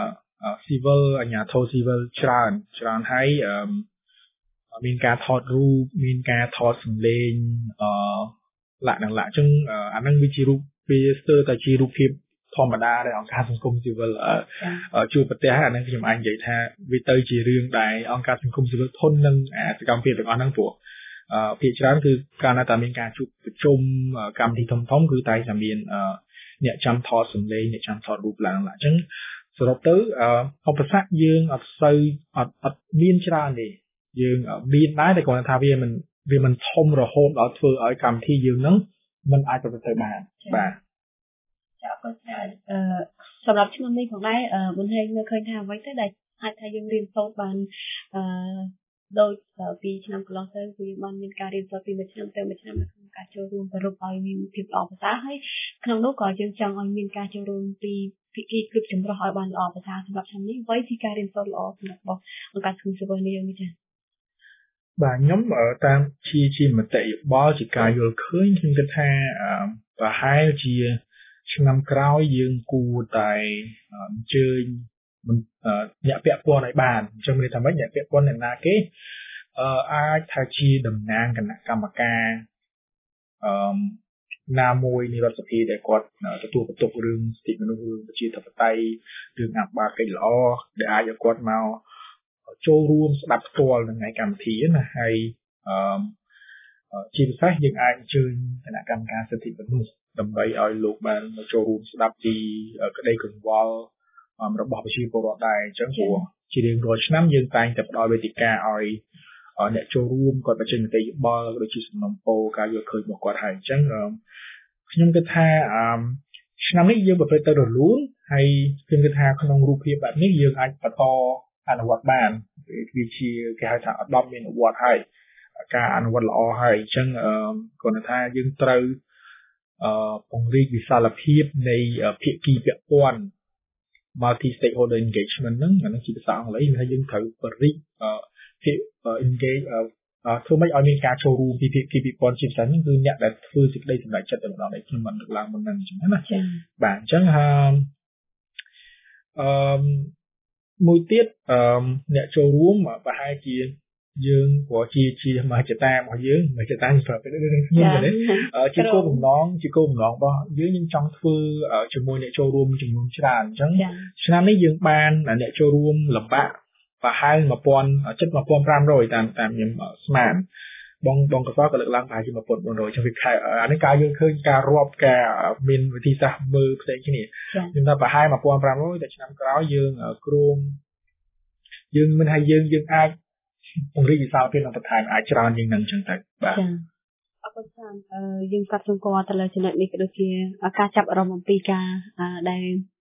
civil អាជ្ញាធរ civil ច្រើនហើយមានការថតរូបមានការថតសម្លេងលក្ខណៈអញ្ចឹងអាហ្នឹងវាជារូបវាស្ទើរតែជារូបភាពធម្មតាដែលអង្គការសង្គមស៊ីវិលជួបប្រទះអាហ្នឹងខ្ញុំអាចនិយាយថាវាទៅជារឿងដែលអង្គការសង្គមស៊ីវិលធន់នឹងសកម្មភាពទាំងអស់ហ្នឹងព្រោះភាគច្រើនគឺកាលណាតែមានការជួបប្រជុំកម្មវិធីធំគឺតែតែមានអ្នកចាំថតសម្លេងអ្នកចាំថតរូបឡើងអញ្ចឹងសរុបទៅឧបសគ្គយើងអត់មានច្រើនទេយើងមានដែរតែគ្រាន់តែថាវាមិនធំរហូតដល់ធ្វើឲ្យកម្មវិធីយើងហ្នឹងมันអាចប្រព្រឹត្តទៅបានបាទចាអរគុណច្រើនសម្រាប់ឆ្នាំនេះផងដែរមុនហេងមើលឃើញថាអ្វីទៅដែលអាចថាយើងរៀនសូត្របានដោយពីឆ្នាំកន្លងទៅគឺបានមានការរៀនសូត្រពីមួយឆ្នាំទៅមួយឆ្នាំក្នុងការចូលរួមប្រពៃមានភាពល្អប្រសើរហើយក្នុងនោះក៏យើងចង់ឲ្យមានការចូលរួមពីភាគីគ្រប់ចម្រុះឲ្យបានល្អប្រសើរសម្រាប់ឆ្នាំនេះអ្វីជាការរៀនសូត្រល្អសម្រាប់របស់អង្គការសង្គមស៊ីវិលនេះចា៎បាទខ្ញុំតាមជាមតិយោបល់ជាការយល់ឃើញខ្ញុំគិតថាប្រហែលជាឆ្នាំក្រោយយើងគួរតែអញ្ជើញអ្នកពាក់ព័ន្ធឲ្យបានអញ្ចឹងមានថាម៉េចអ្នកពាក់ព័ន្ធអ្នកណាគេអាចថាជាតំណាងគណៈកម្មការណាមួយនៃរដ្ឋសភាដែលគាត់ទទួលបន្ទុករឿងសិទ្ធិមនុស្សរឿងប្រជាធិបតេយ្យរឿងអភិបាលកិច្ចល្អដែលអាចឲ្យគាត់មកចូលរួមស្ដាប់ផ្ទាល់នៅក្នុងកម្មវិធីណាហើយជាពិសេសយើងអាចអញ្ជើញគណៈកម្មការសិទ្ធិមនុស្សដើម្បីឲ្យលោកបានចូលរួមស្ដាប់ពីក្តីកង្វល់របស់ប្រជាពលរដ្ឋដែរអញ្ចឹងព្រោះជារៀងរាល់ឆ្នាំយើងតែងតែផ្ដល់វេទិកាឲ្យអ្នកចូលរួមគាត់បញ្ចេញមតិយោបល់ដូចជាសំណុំពរការយល់ឃើញរបស់គាត់ហើយអញ្ចឹងខ្ញុំគិតថាឆ្នាំនេះយើងប្រព្រឹត្តទៅរលូនហើយខ្ញុំគិតថាក្នុងរូបភាពបែបនេះយើងអាចបន្តអនុវត្តបានវាជាគេហៅថាឧត្តមមានវត្តហើយការអនុវត្តល្អហើយអញ្ចឹងគាត់ថាយើងត្រូវពង្រីកវិសាលភាពនៃភាគីពាក់ព័ន្ធ multi stakeholder engagement ហ្នឹងជាភាសាអង់គ្លេសថាយើងត្រូវពង្រីកengage ធ្វើម៉េចឲ្យមានការចូលរួមពីភាគីពាក់ព័ន្ធជាពិសេសហ្នឹងគឺអ្នកដែលធ្វើសេចក្តីសម្រេចចិត្តតែម្ដងនេះខ្ញុំមិនលើកឡើងមុនហ្នឹងអញ្ចឹងណាបាទអញ្ចឹងមួយទៀតអ្នកចូលរួមប្រហែលជាយើងព្រោះជាមហិច្ឆតារបស់យើងមហិច្ឆតាប្រាប់ទៅនឹងខ្ញុំទេជាគោលបំណងរបស់យើងចង់ធ្វើជាមួយអ្នកចូលរួមចំនួនច្រើនអញ្ចឹងឆ្នាំនេះយើងបានអ្នកចូលរួមលំបាកប្រហែល1,500តាមខ្ញុំស្មានបងកសោក៏លើកឡើងប្រហែលជា1,400ចឹងវាខែអានេះការយល់ឃើញការរាប់ការមានវិធីសាស្ត្រមើលផ្សេងគ្នាខ្ញុំថាប្រហែល1,500តែឆ្នាំក្រោយយើងគ្រោងយើងមិនឲ្យយើងអាចពង្រីកវិសាលភាពបន្ថែមអាចច្រើនជាងនឹងចឹងទៅបាទអរគុណច្រើនយើងកាត់សម្គាល់ទៅលើចំណុចនេះក៏ដូចជាការចាប់អារម្មណ៍អំពីការដែល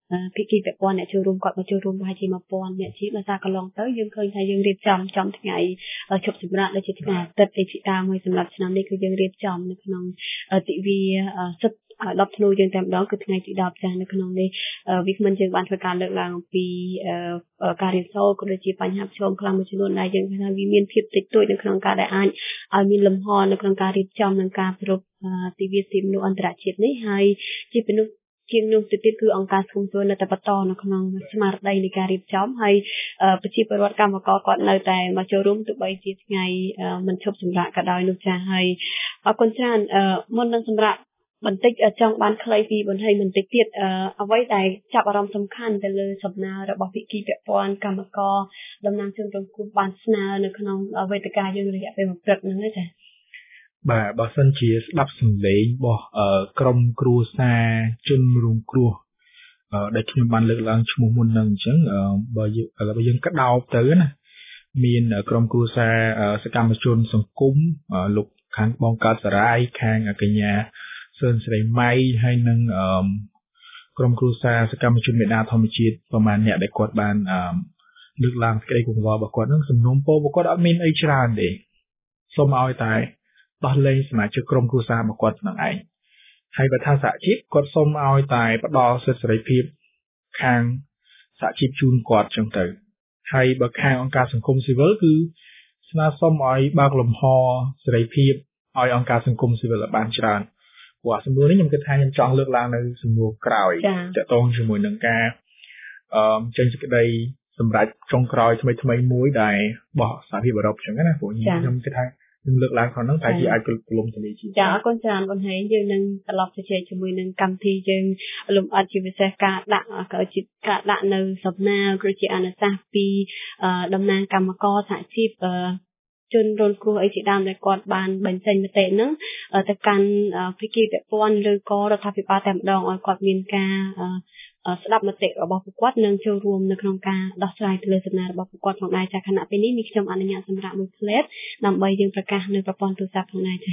ភាគីពាក់ព័ន្ធអ្នកចូលរួមគាត់មកចូលរួមប្រហែលជា1000អ្នកជាដោយសារកន្លងទៅយើងឃើញថាយើងរៀបចំថ្ងៃជប់សម្រាប់ដូចជាថ្ងៃអាទិត្យទេពីតាមមួយសម្រាប់ឆ្នាំនេះគឺយើងរៀបចំនៅក្នុងទិវាសិទ្ធិ10ធ្នូយើងតែម្ដងគឺថ្ងៃទី10ចាស់នៅក្នុងនេះវាគ្មិនយើងបានធ្វើការលើកឡើងអំពីការរៀនសូត្រក៏ដូចជាបញ្ហាប្រឈមខ្លាំងមួយចំនួនដែលយើងថាវាមានភាពតិចតួចនៅក្នុងការដែលអាចឲ្យមានលំហនៅក្នុងការរៀបចំនិងការប្រពទិវាសិទ្ធិមនុស្សអន្តរជាតិនេះហើយជាពីនោះជាងនោះទៅទៀតគឺអង្គការសង្គមស៊ីវិលនៅតែបន្តនៅក្នុងស្មារតីនៃការរៀបចំហើយប្រជាពលរដ្ឋកម្មករគាត់នៅតែមកចូលរួមទោះបីជាថ្ងៃមិនឈប់សម្រាកក៏ដោយនោះចាស់ហើយអរគុណច្រើនមុននឹងសម្រាប់បន្តិចចង់បានខ្លីពីបន្ថែមបន្តិចទៀតអ្វីដែលចាប់អារម្មណ៍សំខាន់ទៅលើសំណើរបស់ភាគីពាក់ព័ន្ធកម្មករតំណាងជនរងគ្រោះបានស្នើនៅក្នុងវេទិកាយើងរយៈពេល1ព្រឹកហ្នឹងចា៎បាទបើសិនជាស្ដាប់សម្លេងរបស់ក្រុមគ្រួសារជនរងគ្រោះដែលខ្ញុំបានលើកឡើងឈ្មោះមុនហ្នឹងអញ្ចឹងបើយើងក្តោបទៅណាមានក្រុមគ្រួសារសកម្មជនសង្គមលោកខាងបងកើតសរាយខាងកញ្ញាសឿនស្រីម៉ៃហើយនឹងក្រុមគ្រួសារសកម្មជនមេដាធម្មជាតិប្រហែលអ្នកដែលគាត់បានលើកឡើងសេចក្តីកង្វល់របស់គាត់នឹងសំណុំពររបស់គាត់អត់មានអីច្រើនទេសូមឲ្យតែដោះលែងសមាជិកក្រុមគ្រួសាររបស់គាត់នឹងឯងហើយបើថាសហជីពគាត់សូមឲ្យតែផ្ដល់សិទ្ធិសេរីភាពខាងសហជីពជូនគាត់ចឹងទៅហើយបើខាងអង្គការសង្គមស៊ីវិលគឺស្នើសុំឲ្យបើកលំហសេរីភាពឲ្យអង្គការសង្គមស៊ីវិលបានច្រើនព្រោះសំណួរនេះខ្ញុំគិតថាខ្ញុំចង់លើកឡើងនៅសំណួរក្រោយទាក់ទងជាមួយនឹងការចេញសេចក្តីសម្រាប់ចុងក្រោយថ្មីមួយដែលបោះសហភាពអឺរ៉ុបចឹងណាព្រោះខ្ញុំគិតថានឹងលើកឡើងខាងហ្នឹងតែជាអាចទូលំទូលាយជាចាអរគុណច្រើនបងហេងយើងនឹងត្រឡប់ទៅជែកជាមួយនឹងកម្មវិធីយើងលំអិតជាពិសេសការដាក់នៅសំណើគឺជាអនុសាសន៍ពីតំណាងកម្មករសហជីពជនរងគ្រោះអីជាដើមដែលគាត់បានបញ្ចេញមតិហ្នឹងទៅកាន់ភាគីពាក់ព័ន្ធឬក៏រដ្ឋាភិបាលតែម្ដងឲ្យគាត់មានការស្ដាប់មតិរបស់ពួកគាត់និងចូលរួមនៅក្នុងការដោះស្រាយទៅលើសំណើរបស់ពួកគាត់ផងដែរចាខណៈពេលនេះនេះខ្ញុំអនុញ្ញាតសម្រាប់មួយផ្លែតដើម្បីយើងប្រកាសនៅប្រព័ន្ធទូរស័ព្ទផងដែរចា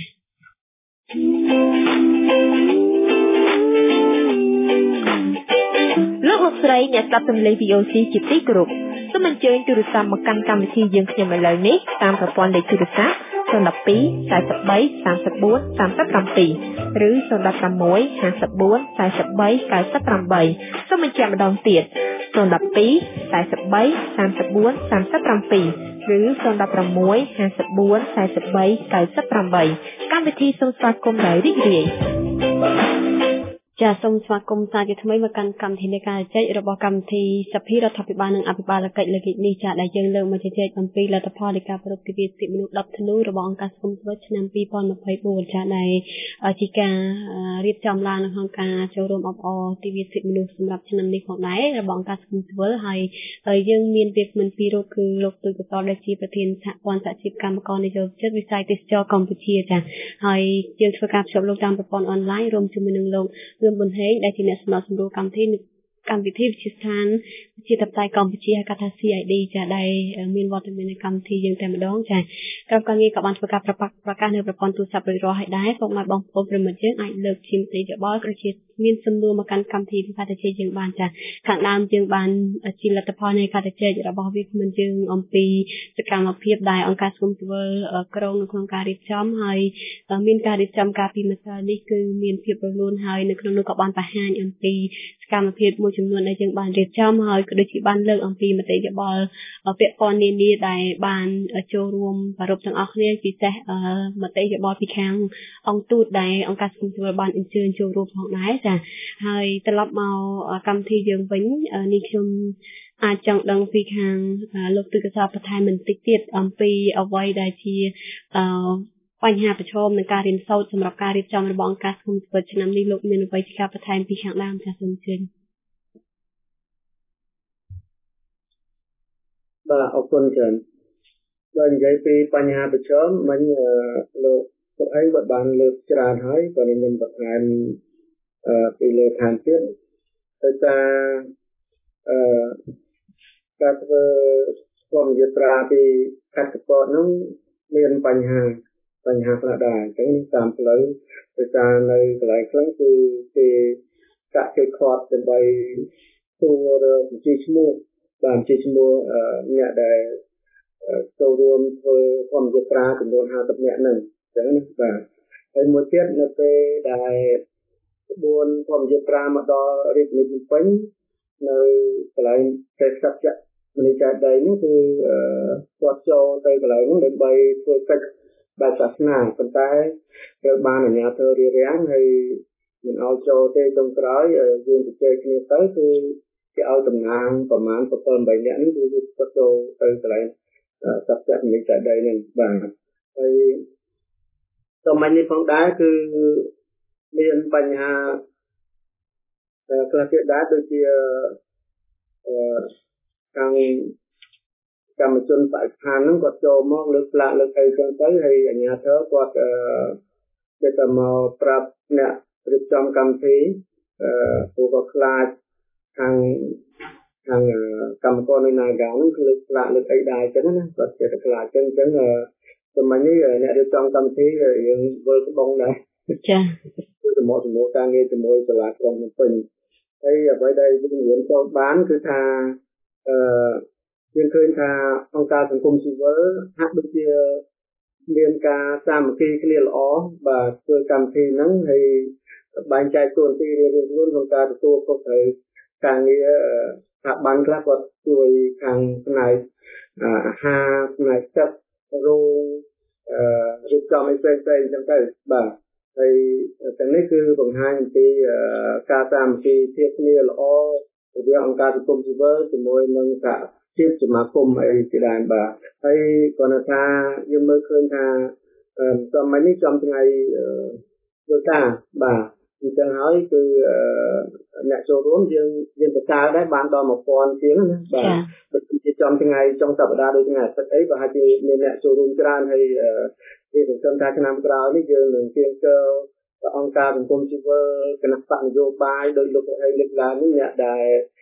លោកលោកស្រីអ្នកស្ដាប់សំឡេង VOC ជាទីគោរពសូមអញ្ជើញទូរស័ព្ទមកកាន់កម្មវិធីយើងខ្ញុំឥឡូវនេះតាមប្រព័ន្ធលេខទូរស័ព្ទ012 43 34 37ឬ016 54 43 98សូមបញ្ជាក់ម្ដងទៀត012 43 34 37ឬ016 54 43 98កម្មវិធីសូមស្វាគមន៍ដោយរីករាយចាសូមស្វាគមន៍សាជាថ្មីមកកាន់កម្មវិធីនៃការជែករបស់កម្មវិធីសភារដ្ឋាភិបាលនិងអភិបាលកិច្ចលើកនេះចាដែលយើងលើកមកជែកអំពីលទ្ធផលនៃការប្រពៃទិវាសិទ្ធិមនុស្ស10ធ្នូរបស់អង្គការសង្គមស៊ីវិលឆ្នាំ2024ចាដែលជាការរៀបចំឡើងនៅក្នុងការចូលរួមអបអរទិវាសិទ្ធិមនុស្សសម្រាប់ឆ្នាំនេះផងដែររបស់អង្គការសង្គមស៊ីវិលហើយយើងមានវាគ្មិនពីររូបគឺលោកទូចកតលដែលជាប្រធានសហព័ន្ធសហជីពកម្មករនយោបាយចិត្តវិស័យទេសចរកម្ពុជាចាហើយយើងធ្វើការភ្ជាប់លោកតាមប្រព័ន្ធអនឡាញរួមជាមួយនឹងលោកប៊ុនហេងដែលជាអ្នកសម្របសម្រួលកម្មវិធីវិទ្យាស្ថានជាតបតៃកម្ពុជាហៅថា CID ចាដែលមានវត្តមាននៅកម្មវិធីយើងតែម្ដងចាក្រុមការងារក៏បានធ្វើការប្រកាសនៅប្រព័ន្ធទូរស័ព្ទរួចរាល់ហើយដែរពុកម៉ែបងប្អូនប្រិមិត្តយើងអាចលើកជាមតិយោបល់ក៏ជាមានសំណួរមកកាន់កម្មវិធីការជជែកយើងបានចាខាងដើមយើងបានជាលទ្ធផលនៃការជជែករបស់វាគ្មិនយើងអំពីសកម្មភាពដែលអង្គការសង្គមស៊ីវិលក្រុងនៅក្នុងការរៀបចំហើយមានការរៀបចំការពីម្សិលនេះគឺមានភាពរលូនហើយនៅក្នុងនោះក៏បានបង្ហាញអំពីសកម្មភាពមួយចំនួនដែលយើងបានរៀបចំហើយក៏ដូចជាបានលើកអំពីមតិយោបល់ពាក់ព័ន្ធនានាដែលបានចូលរួមប្រពៃទាំងអស់គ្នាពិសេសមតិយោបល់ពីខាងអង្គទូតដែលអង្គការសង្គមស៊ីវិលបានអញ្ជើញចូលរួមផងដែរចាហើយត្រឡប់មកកម្មវិធីយើងវិញនេះខ្ញុំអាចចង់ដឹងពីខាងលោកទូតកសោបន្ថែមបន្តិចទៀតអំពីអ្វីដែលជាបញ្ហាប្រឈមនឹងការរៀនសូត្រសម្រាប់ការរៀបចំរបស់អង្គការសង្គមស៊ីវិលឆ្នាំនេះលោកមានអ្វីជាការបន្ថែមពីខាងដើមចាសសូមអញ្ជើញបាទអរគុណច្រើនដល់និយាយពីបញ្ហាប្រឈមមិញលោកពួកឯងបានលើកច្រើនហើយក៏ខ្ញុំបន្ថែមពីលើខាងទៀតដោយសារការធ្វើគំនិតត្រាពីកសិករនោះមានបញ្ហាខ្លះដែរអញ្ចឹងតាមផ្លូវដោយសារនៅកន្លែងខ្លះគឺគេកាក់គេខាត់ដើម្បីตัวจีชมูบางจีชมูเนี่ยได้ចូលរួមធ្វើធម្មយាត្រាចំនួន50នាក់ហ្នឹងអញ្ចឹងណាបាទហើយមួយទៀតនៅពេលដែលក្បួនធម្មយាត្រាមកដល់រាជធានីភ្នំពេញនៅកន្លែងព្រះសព្យមនីចាដីនេះគឺគាត់ចូលទៅកន្លែងនោះដើម្បីធ្វើកិច្ចបែបសាសនាប៉ុន្តែត្រូវបានអាជ្ញាធររារាំងហើយមិនឲ្យចូលទេចុងក្រោយយើងជជែកគ្នាទៅគឺគេឲ្យតំណាងប្រមាណ7-8នាក់នេះគឺគាត់ចូលទៅកន្លែងសព្យមនីចាដីនេះបាទហើយសម័យនេះផងដែរគឺមានបញ្ហាខ្លះទៀតដែរដូចជាខាងកម្មជនបរិស្ថានហ្នឹងគាត់ចូលមកលើកផ្លាកលើកអីចឹងទៅហើយអាជ្ញាធរគាត់គេទៅមកប្រាប់អ្នករៀបចំកម្មវិធីព្រោះគាត់ខ្លាចខាងកម្មករនៅណាកាហ្នឹងគឺលើកផ្លាកលើកអីដែរចឹងណាគាត់ចេះតែខ្លាចចឹងសម័យនេះអ្នករៀបចំកម្មវិធីយើងវិលក្បងដែរចាគឺសមត្ថការងារជាមួយសាលាក្រុងភ្នំពេញហើយអ្វីដែលយើងរៀនចូលបានគឺថាយើងឃើញថាអង្គការសង្គមស៊ីវិលហាក់ដូចជាមានការសាមគ្គីគ្នាល្អបាទធ្វើកម្មវិធីហ្នឹងហើយបែងចែកតួនាទីរៀងៗខ្លួនក្នុងការទទួលខុសត្រូវការងារស្ថាប័នខ្លះគាត់ជួយខាងផ្នែកអាហារផ្នែកទឹករោងរៀបចំអីផ្សេងៗអញ្ចឹងទៅបាទហើយទាំងនេះគឺបង្ហាញអំពីការសាមគ្គីភាពគ្នាល្អរវាងអង្គការសង្គមស៊ីវិលជាមួយនឹងសហជីពសមាគមអីជាដើមបាទហើយគាត់ថាយើងមើលឃើញថាសម័យនេះចំថ្ងៃវិសាបាទអញ្ចឹងហើយគឺអ្នកចូលរួមយើងបកកើតដែរបានដល់ 1000 ជាងណាបាទដូចជាចំថ្ងៃចុងសប្តាហ៍ដូចថ្ងៃអាទិត្យអីប្រហែលជាមានអ្នកចូលរួមច្រើនហើយវាសង្ឃឹមថាឆ្នាំក្រោយនេះយើងនឹងទាញចូលអង្គការសង្គមស៊ីវិលគណៈបកនយោបាយដោយលោកឲ្យលើកឡើងនេះអ្នកដែល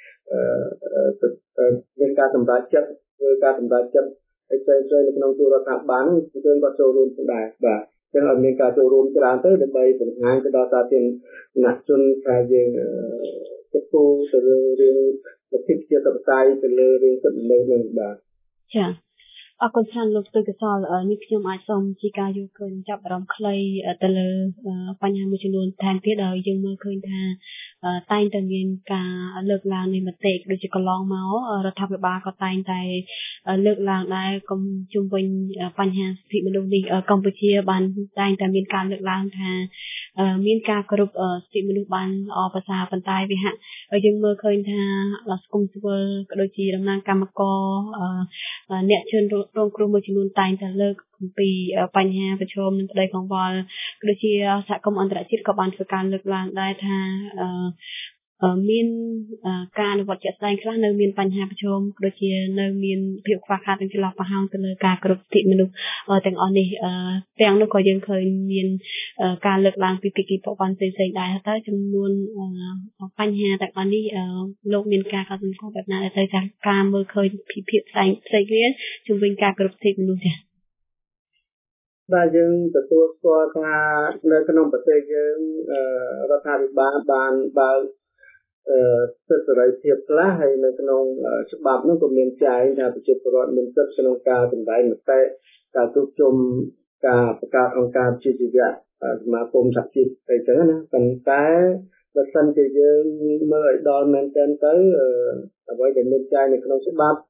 មានការសម្រេចចិត្តធ្វើការសម្រេចចិត្តឲ្យផ្សេងៗនៅក្នុងទូរដ្ឋាភិបាលគឺគាត់ចូលរួមផងដែរបាទចឹងឲ្យមានការចូលរួមច្រើនទៅដើម្បីបង្ហាញទៅដល់សាធារណជនថាយើងទទួលទៅលើរឿងលទ្ធិប្រជាធិបតេយ្យទៅលើរឿងសិទ្ធិមនុស្សនឹងបាទចាអរគុណច្រើនលោកទុយកសលនេះខ្ញុំអាចសូមជាការយល់ឃើញចាប់អារម្មណ៍ខ្លីទៅលើបញ្ហាមួយចំនួនថែមទៀតដោយយើងមើលឃើញថាតែងតែមានការលើកឡើងនៃមតិដូចជាកន្លងមករដ្ឋាភិបាលក៏តែងតែលើកឡើងដែរកុំជុំវិញបញ្ហាសិទ្ធិមនុស្សនេះកម្ពុជាបានតែងតែមានការលើកឡើងថាមានការគោរពសិទ្ធិមនុស្សបានល្អប្រសើរប៉ុន្តែវាហាក់យើងមើលឃើញថាសង្គមស៊ីវិលក៏ដូចជាតំណាងកម្មករអ្នកជឿនរងគ្រោះមួយចំនួនតែងតែលើកអំពីបញ្ហាប្រឈមនឹងក្តីកង្វល់ក៏ដូចជាសហគមន៍អន្តរជាតិក៏បានធ្វើការលើកឡើងដែរថាមានការអនុវត្តជាក់ស្ដែងខ្លះនៅមានបញ្ហាប្រឈមក៏ដូចជានៅមានភាពខ្វះខាតនិងចន្លោះប្រហោងទៅលើការគោរពសិទ្ធិមនុស្សទាំងអស់នេះទាំងនោះក៏យើងឃើញមានការលើកឡើងពីភាគីពាក់ព័ន្ធផ្សេងៗដែរតើចំនួនបញ្ហាទាំងអស់នេះលោកមានការកត់សម្គាល់បែបណាទៅចាការមើលឃើញពីភាពផ្សេងគ្នាជំវិញការគោរពសិទ្ធិមនុស្សចាបាទយើងទទួលស្គាល់ថានៅក្នុងប្រទេសយើងរដ្ឋាភិបាលបានបើកសិទ្ធិសេរីភាពខ្លះហើយនៅក្នុងច្បាប់នោះក៏មានចែងថាប្រជាពលរដ្ឋមានសិទ្ធិក្នុងការសម្ដែងមតិការជួបជុំការបង្កើតអង្គការជាជីវៈសមាគមសហជីពអីចឹងណាប៉ុន្តែបើសិនជាយើងមើលឲ្យដល់មែនទែនទៅអ្វីដែលមានចែងនៅក្នុងច្បាប់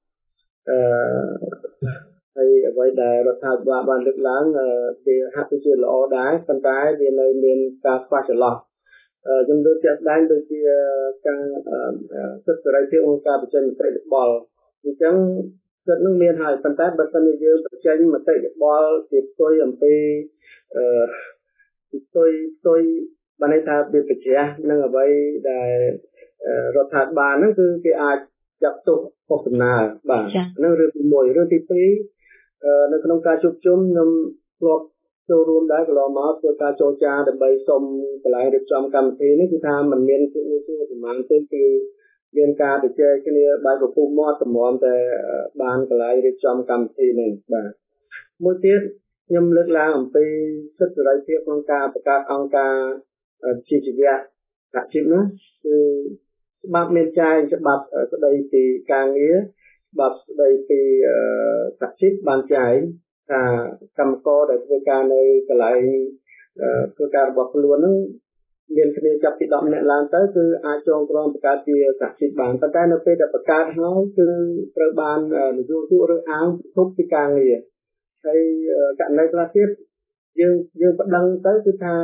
ហើយអ្វីដែលរដ្ឋាភិបាលបានលើកឡើងវាហាក់ជាល្អដែរប៉ុន្តែវានៅមានការខ្វះចន្លោះជំនួសជាក់ស្ដែងដូចជាការសិទ្ធិសេរីភាពក្នុងការបញ្ចេញមតិយោបល់អញ្ចឹងសិទ្ធិនោះមានហើយប៉ុន្តែបើសិនជាយើងបញ្ចេញមតិយោបល់ពីផ្ទុយអំពីផ្ទុយបានន័យថាវាប្រជ្រះនឹងអ្វីដែលរដ្ឋាភិបាលហ្នឹងគឺគេអាចចាត់ទុកខុសដំណើរបាទហ្នឹងរឿងទី1រឿងទី2នៅក្នុងការជួបជុំខ្ញុំធ្លាប់ចូលរួមដែរកន្លងមកធ្វើការចរចាដើម្បីសុំកន្លែងរៀបចំកម្មវិធីនេះគឺថាมันមានជាមួយប្រមាណទេគឺមានការជជែកគ្នាបែបប្រពុះមាត់តម្រាំតែបានកន្លែងរៀបចំកម្មវិធីនេះបាទមួយទៀតខ្ញុំលើកឡើងអំពីសិទ្ធិសេរីភាពក្នុងការបង្កើតអង្គការជាជីវៈសហជីពនោះគឺច្បាប់មានចែងច្បាប់ស្ដីពីការងារច្បាប់ស្ដីពីសហជីពបានចែងថាកម្មករដែលធ្វើការនៅកន្លែងធ្វើការរបស់ខ្លួនហ្នឹងមានគ្នាចាប់ពី10នាក់ឡើងទៅគឺអាចចងក្រងបង្កើតជាសហជីពបានប៉ុន្តែនៅពេលដែលបង្កើតហើយគឺត្រូវបាននយោបាយឬអាងទប់ពីការងារហើយករណីខ្លះទៀតយើងប្តឹងទៅគឺថា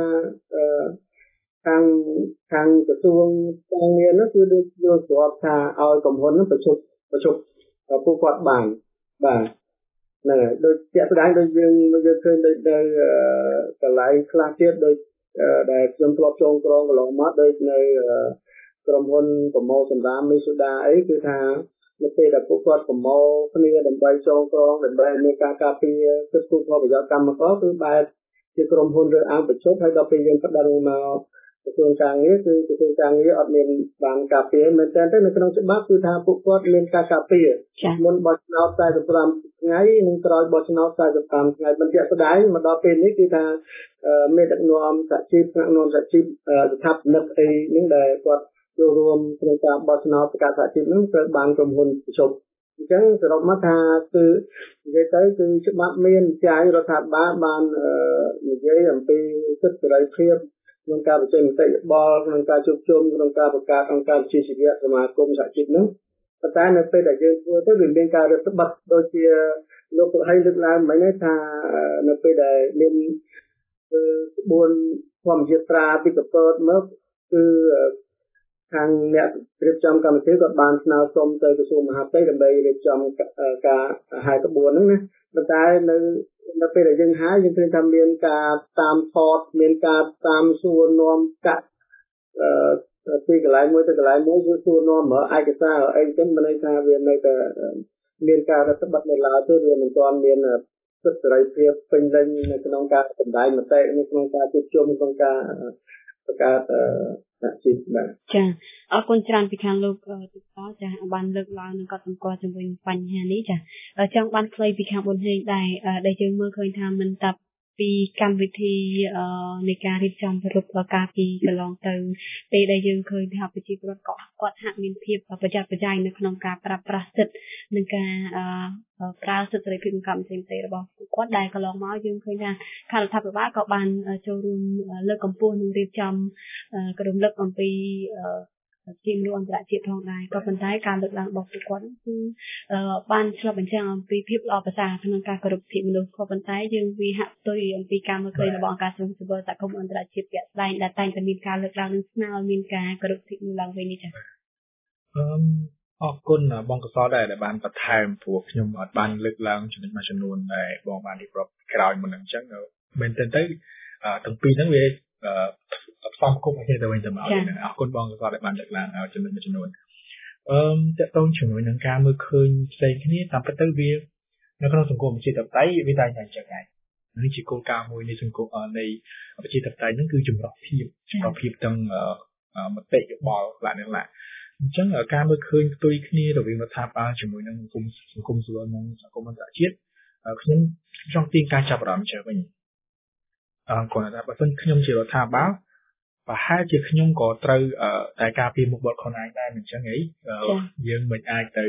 ខាងក្រសួងការងារនោះគឺដូចយកស្របថាឲ្យក្រុមហ៊ុននោះប្រជុំពួកគាត់បានបាទហ្នឹងហើយដូចជាក់ស្ដែងដូចយើងឃើញដូចនៅកន្លែងខ្លះទៀតដូចដែលខ្ញុំធ្លាប់ចងក្រងកន្លងមកដូចនៅក្រុមហ៊ុនប្រមូលសម្រាមមីសូដាអីគឺថានៅពេលដែលពួកគាត់ប្រមូលគ្នាដើម្បីចងក្រងដើម្បីមានការការពារសិទ្ធិផលប្រយោជន៍កម្មករគឺបែបជាក្រុមហ៊ុនឬអង្គប្រជុំហើយដល់ពេលយើងប្តឹងមកក្រសួងការងារគឺក្រសួងការងារអត់មានបានការពារមែនតើនៅក្នុងច្បាប់គឺថាពួកគាត់មានការការពារមុនបោះឆ្នោត45ថ្ងៃនិងក្រោយបោះឆ្នោត45ថ្ងៃមិនជាក់ស្ដែងមកដល់ពេលនេះគឺថាមេដឹកនាំសហជីពថ្នាក់នាំសហជីពស្ថាបនិកអីហ្នឹងដែលគាត់ចូលរួមក្នុងការបោះឆ្នោតប្រកាសសហជីពហ្នឹងត្រូវបានក្រុមហ៊ុនប្រជុំអញ្ចឹងសរុបមកថាគឺនិយាយទៅគឺច្បាប់មានចែងរដ្ឋាភិបាលបាននិយាយអំពីសិទ្ធិសេរីភាពក្នុងការបញ្ចេញមតិយោបល់ក្នុងការជួបជុំក្នុងការបង្កើតអង្គការជាជីវៈសមាគមសហជីពហ្នឹងប៉ុន្តែនៅពេលដែលយើងធ្វើទៅវាមានការរឹតបន្តឹងដូចជាលោកសុហៃលើកឡើងមិញថានៅពេលដែលមានក្បួនធម្មយាត្រាពីកពតមកគឺខាងអ្នករៀបចំកម្មវិធីក៏បានស្នើសុំទៅក្រសួងមហាផ្ទៃដើម្បីរៀបចំការហែក្បួនហ្នឹងណាប៉ុន្តែនៅពេលដែលយើងហែយើងឃើញថាមានការតាមថតមានការតាមសួរនាំកាក់ពីកន្លែងមួយទៅកន្លែងមួយគឺសួរនាំមើលឯកសារអីចឹងមិនន័យថាវានៅតែមានការរដ្ឋបတ်នៅឡើយទេវាមិនទាន់មានសិទ្ធិសេរីភាពពេញលេញនៅក្នុងការបណ្ដាញមតិនៅក្នុងការជួបជុំក្នុងការបង្កើតសហជីពបាទចាអរគុណច្រើនពីខាងលោកទឹកតចាបានលើកឡើងនិងក៏សម្គាល់ជាមួយបញ្ហានេះចាចង់បានខ្លីពីខាងបុនហេងដែលយើងមើលឃើញថាមិនតាប់ពីកម្មវិធីនៃការរៀបចំប្រពៃការពីកន្លងទៅពេលដែលយើងឃើញថាប្រជាពលរដ្ឋគាត់ហាក់មានភាពប្រយ័ត្នប្រយែងនៅក្នុងការប្រើប្រាស់សិទ្ធិនិងការប្រើសិទ្ធិសេរីភាពក្នុងកម្មវិធីរបស់គាត់ដែលកន្លងមកយើងឃើញថាខាងរដ្ឋាភិបាលក៏បានចូលរួមលើកកម្ពស់និងរៀបចំក្រុមលើកអំពីជាមនុស្សអន្តរជាតិផងដែរក៏ប៉ុន្តែការលើកឡើងរបស់ពួកគាត់គឺបានឆ្លុះបញ្ចាំងអំពីភាពល្អប្រសើរក្នុងការគោរពសិទ្ធិមនុស្សក៏ប៉ុន្តែយើងវាហាក់ផ្ទុយអំពីការមើលឃើញរបស់អង្គការសង្គមស៊ីវិលសហគមន៍អន្តរជាតិជាក់ស្ដែងដែលតែងតែមានការលើកឡើងនិងស្នើឲ្យមានការគោរពសិទ្ធិមនុស្សឡើងវិញនេះចា៎អរគុណបងកសលដែរដែលបានបន្ថែមព្រោះខ្ញុំអត់បានលើកឡើងចំណុចមួយចំនួនដែលបងបានរៀបរាប់ក្រោយមុនហ្នឹងអញ្ចឹងមែនទែនទៅទាំងពីរហ្នឹងវាផ្សំគុំគ្នាទៅវិញទៅមកហ្នឹងអរគុណបងកសលដែលបានលើកឡើងចំណុចមួយចំនួនតើតើជាមួយនឹងការមើលឃើញផ្សេងគ្នាតាមពិតទៅវានៅក្នុងសង្គមប្រជាធិបតេយ្យវាតែងតែអញ្ចឹងដែរនេះជាគោលការណ៍មួយនៃសង្គមនៃប្រជាធិបតេយ្យហ្នឹងគឺចម្រុះភាពទាំងមតិយោបល់ខ្លះនេះឡាអញ្ចឹងការមើលឃើញផ្ទុយគ្នារវាងរដ្ឋាភិបាលជាមួយនឹងសង្គមស៊ីវិលនិងសង្គមអន្តរជាតិខ្ញុំចង់ទាញការចាប់អារម្មណ៍ចេះវិញគាត់ថាបើសិនខ្ញុំជារដ្ឋាភិបាលប្រហែលជាខ្ញុំក៏ត្រូវតែការពារមុខមាត់ខ្លួនឯងដែរមិនអញ្ចឹងអីយើងមិនអាចទៅ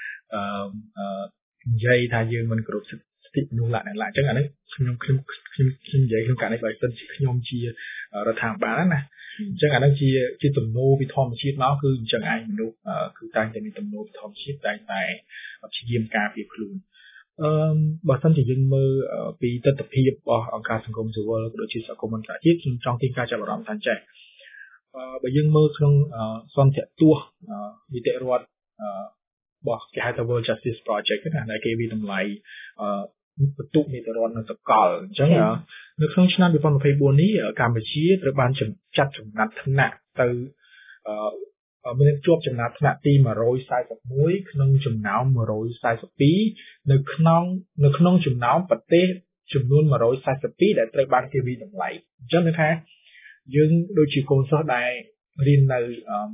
និយាយថាយើងមិនគោរពសិទ្ធិមនុស្សឡាអញ្ចឹងអានេះខ្ញុំនិយាយក្នុងករណីបើសិនជាខ្ញុំជារដ្ឋាភិបាលណាអញ្ចឹងអានឹងជាទំនោរពីធម្មជាតិមកគឺអញ្ចឹងឯងមនុស្សគឺតែងតែមានទំនោរពីធម្មជាតិតែងតែព្យាយាមការពារខ្លួនបើសិនជាយើងមើលពីទស្សនវិជ្ជារបស់អង្គការសង្គមស៊ីវិលក៏ដូចជាសហគមន៍អន្តរជាតិខ្ញុំចង់ទាញការចាប់អារម្មណ៍ថាចេះបើយើងមើលក្នុងសន្តិទោសនីតិរដ្ឋរបស់គេហៅថា World Justice Project ណាដែលគេវិតម្លៃបន្ទុកនីតិរដ្ឋនៅសកលអញ្ចឹងនៅក្នុងឆ្នាំ2024នេះកម្ពុជាត្រូវបានចាត់ចំណាត់ថ្នាក់ទៅមានជាប់ចំណាត់ថ្នាក់ទី141ក្នុងចំណោម142នៅក្នុងចំណោមប្រទេសចំនួន142ដែលត្រូវបានគេវិតម្លៃអញ្ចឹងគឺថាយើងដូចជាកូនសិស្សដែលរៀននៅ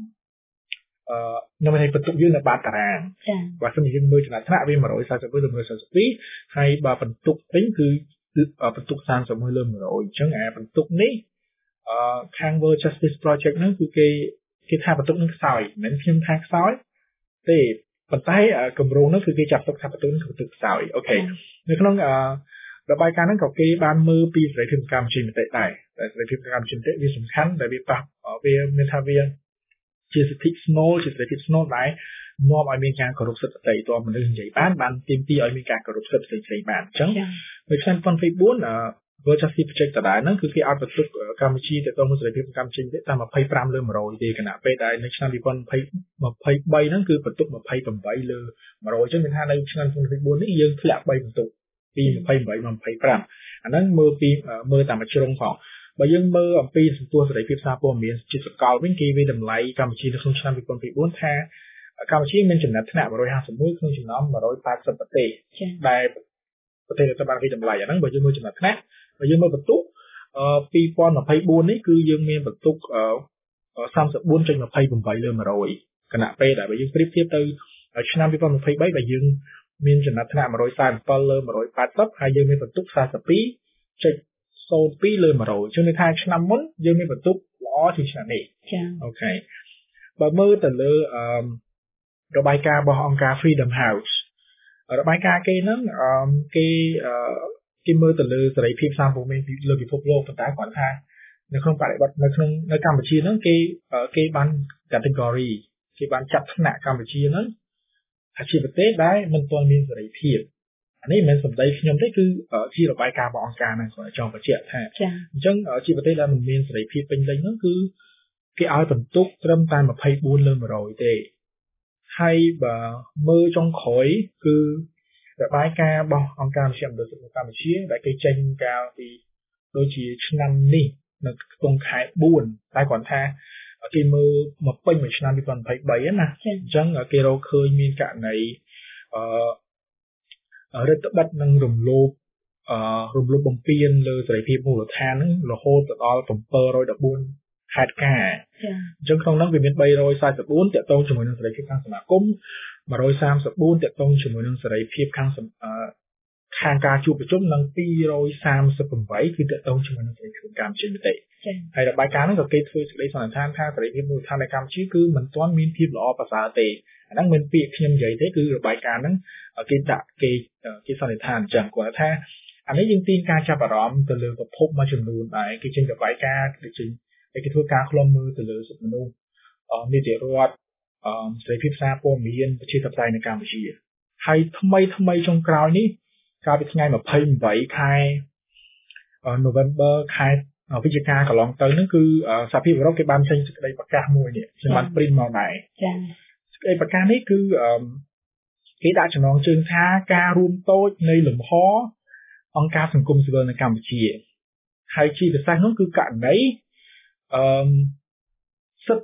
នៅមានបន្ទុកយើងនៅបាតតារាងបើសិនជាយើងមើលចំណាត់ថ្នាក់វា141ទៅ142ហើយបើបន្ទុកវិញគឺបន្ទុក31លើ100អញ្ចឹងអាបន្ទុកនេះខាង World Justice Project ហ្នឹងគឺគេគេថាបន្ទុកនឹងខ្សោយមិនខ្ញុំថាខ្សោយទេប៉ុន្តែគម្រោងនោះគឺគេចាត់ទុកថាបន្ទុកនឹងគឺបន្ទុកខ្សោយអូខេនៅក្នុងរបាយការណ៍ហ្នឹងក៏គេបានមើលពីសេរីភាពកម្មជាមតិដែរតែសេរីភាពកម្មជាមតិវាសំខាន់ដែលវាប៉ះវាមានថាវាជាសិទ្ធិស្នូលជាសេរីភាពស្នូលដែរនាំឲ្យមានការគោរពសិទ្ធិផ្ទៃតមនុស្សនិយាយបានទាមទារឲ្យមានការគោរពសិទ្ធិផ្សេងៗបានអញ្ចឹងនៅឆ្នាំ2024 World Justice Project ដដែលហ្នឹងគឺគេឲ្យបន្ទុកកម្ពុជាទៅតាមសេរីភាពកម្មជាមតិតាម25លើ100ទេគណៈពេលដែលនៅឆ្នាំ2023ហ្នឹងគឺបន្ទុក28លើ100អញ្ចឹងមានថានៅឆ្នាំ2024នេះយើងធ្លាក់3បន្ទុកពី28មក25អាហ្នឹងមើលតាមមួយជ្រុងផងបើយើងមើលអំពីសន្ទុះសេរីភាពសារព័ត៌មានជាសកលវិញគេវាតម្លៃកម្ពុជានៅក្នុងឆ្នាំ2024ថាកម្ពុជាមានចំណាត់ថ្នាក់151ក្នុងចំណោម180ប្រទេសដែលប្រទេសដែលបានគេតម្លៃអាហ្នឹងបើយើងមើលចំណាត់ថ្នាក់បើយើងមើលបន្ទុក2024នេះគឺយើងមានបន្ទុក34.28លើ100គណៈពេលដែលបើយើងប្រៀបធៀបទៅឆ្នាំ2023បើយើងមានចំណាត់ថ្នាក់147លើ180ហើយយើងមានបន្ទុក42.02លើ100ជឿថាឆ្នាំមុនយើងមានបន្ទុកល្អជាងឆ្នាំនេះចា៎អូខេបើមើលទៅលើរបាយការណ៍របស់អង្គការ Freedom House របាយការណ៍គេហ្នឹងគេមើលទៅលើសេរីភាពសារព័ត៌មានលើពិភពលោកប៉ុន្តែគាត់ថានៅក្នុងបរិបទនៅកម្ពុជាហ្នឹងគេបាន category គេបានចាត់ថ្នាក់កម្ពុជាហ្នឹងជាប្រទេសដែលមិនទាន់មានសេរីភាពអានេះមិនមែនសម្ដីខ្ញុំទេគឺជារបាយការណ៍របស់អង្គការហ្នឹងគាត់ចង់បញ្ជាក់ថាអញ្ចឹងជាប្រទេសដែលមិនមានសេរីភាពពេញលេញហ្នឹងគឺគេឲ្យបន្ទុកត្រឹមតែ24លើ100ទេហើយបើមើលចុងក្រោយគឺរបាយការណ៍របស់អង្គការមជ្ឈមណ្ឌលសិទ្ធិកម្ពុជាដែលគេចេញកាលពីដូចជាឆ្នាំនេះនៅក្នុងខែ4តែគាត់ថាគេមើលមកពេញមួយឆ្នាំ2023ណាអញ្ចឹងគេរកឃើញមានករណីរដ្ឋបិទនិងរំលោភបំពានលើសេរីភាពមូលដ្ឋានហ្នឹងរហូតដល់714ហេតុការណ៍អញ្ចឹងក្នុងនោះវាមាន344ទាក់ទងជាមួយនឹងសេរីភាពខាងសមាគម134ទាក់ទងជាមួយនឹងសេរីភាពខាងការជួបប្រជុំនិង238គឺទាក់ទងជាមួយនឹងសេរីភាពកម្មជាមតិហើយរបាយការណ៍ហ្នឹងក៏គេធ្វើសេចក្តីសន្និដ្ឋានថាសេរីភាពមូលដ្ឋាននៅកម្ពុជាគឺមិនទាន់មានភាពល្អប្រសើរទេអាហ្នឹងមិនពាក្យខ្ញុំនិយាយទេគឺរបាយការណ៍ហ្នឹងគេដាក់គេសន្និដ្ឋានអញ្ចឹងគាត់ថាអានេះយើងទាញការចាប់អារម្មណ៍ទៅលើប្រភពមួយចំនួនដែរគេចេញរបាយការណ៍គេធ្វើការឃ្លាំមើលទៅលើសិទ្ធិមនុស្សនីតិរដ្ឋសេរីភាពសារព័ត៌មានប្រជាធិបតេយ្យនៅកម្ពុជាហើយថ្មីចុងក្រោយនេះកាលពីថ្ងៃ28ខែ November ខែវិច្ឆិកាកន្លងទៅហ្នឹងគឺសហភាពអឺរ៉ុបគេបានចេញសេចក្តីប្រកាសមួយនេះខ្ញុំបានព្រីនមកដែរចា៎សេចក្តីប្រកាសនេះគឺគេដាក់ចំណងជើងថាការរួមតូចនៃលំហអង្គការសង្គមស៊ីវិលនៅកម្ពុជាហើយជាពិសេសនោះគឺករណីសិ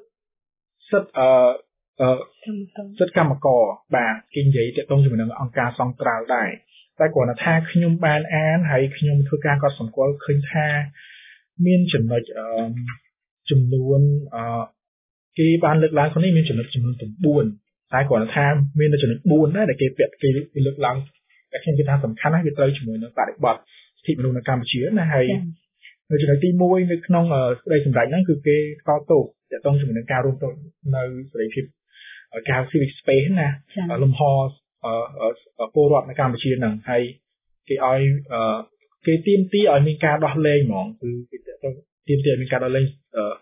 ទ្ធិកម្មករបាទគេនិយាយទាក់ទងជាមួយនឹងអង្គការសង្ត្រាល់ដែរតែគ្រាន់តែថាខ្ញុំបានអានហើយខ្ញុំធ្វើការកត់សម្គាល់ឃើញថាមានចំណុចចំនួនគេបានលើកឡើងខ្លួននេះមានចំណុចចំនួន9តែគ្រាន់តែថាមានចំណុច4ដែរដែលគេលើកឡើងតែខ្ញុំគិតថាសំខាន់ណាស់វាត្រូវជាមួយនឹងបរិបទសិទ្ធិមនុស្សនៅកម្ពុជាណាហើយនៅចំណុចទី1នៅក្នុងសេចក្តីសម្រេចហ្នឹងគឺគេស្គាល់ទោសទាក់ទងជាមួយនឹងការរួមតូចនៅសេរីភាពការ civic space ណាលំហពលរដ្ឋនៅកម្ពុជាហ្នឹងហើយគេឲ្យគេទាមទារឲ្យមានការដោះលែងហ្មងគឺគេទាមទារឲ្យមានការដោះលែង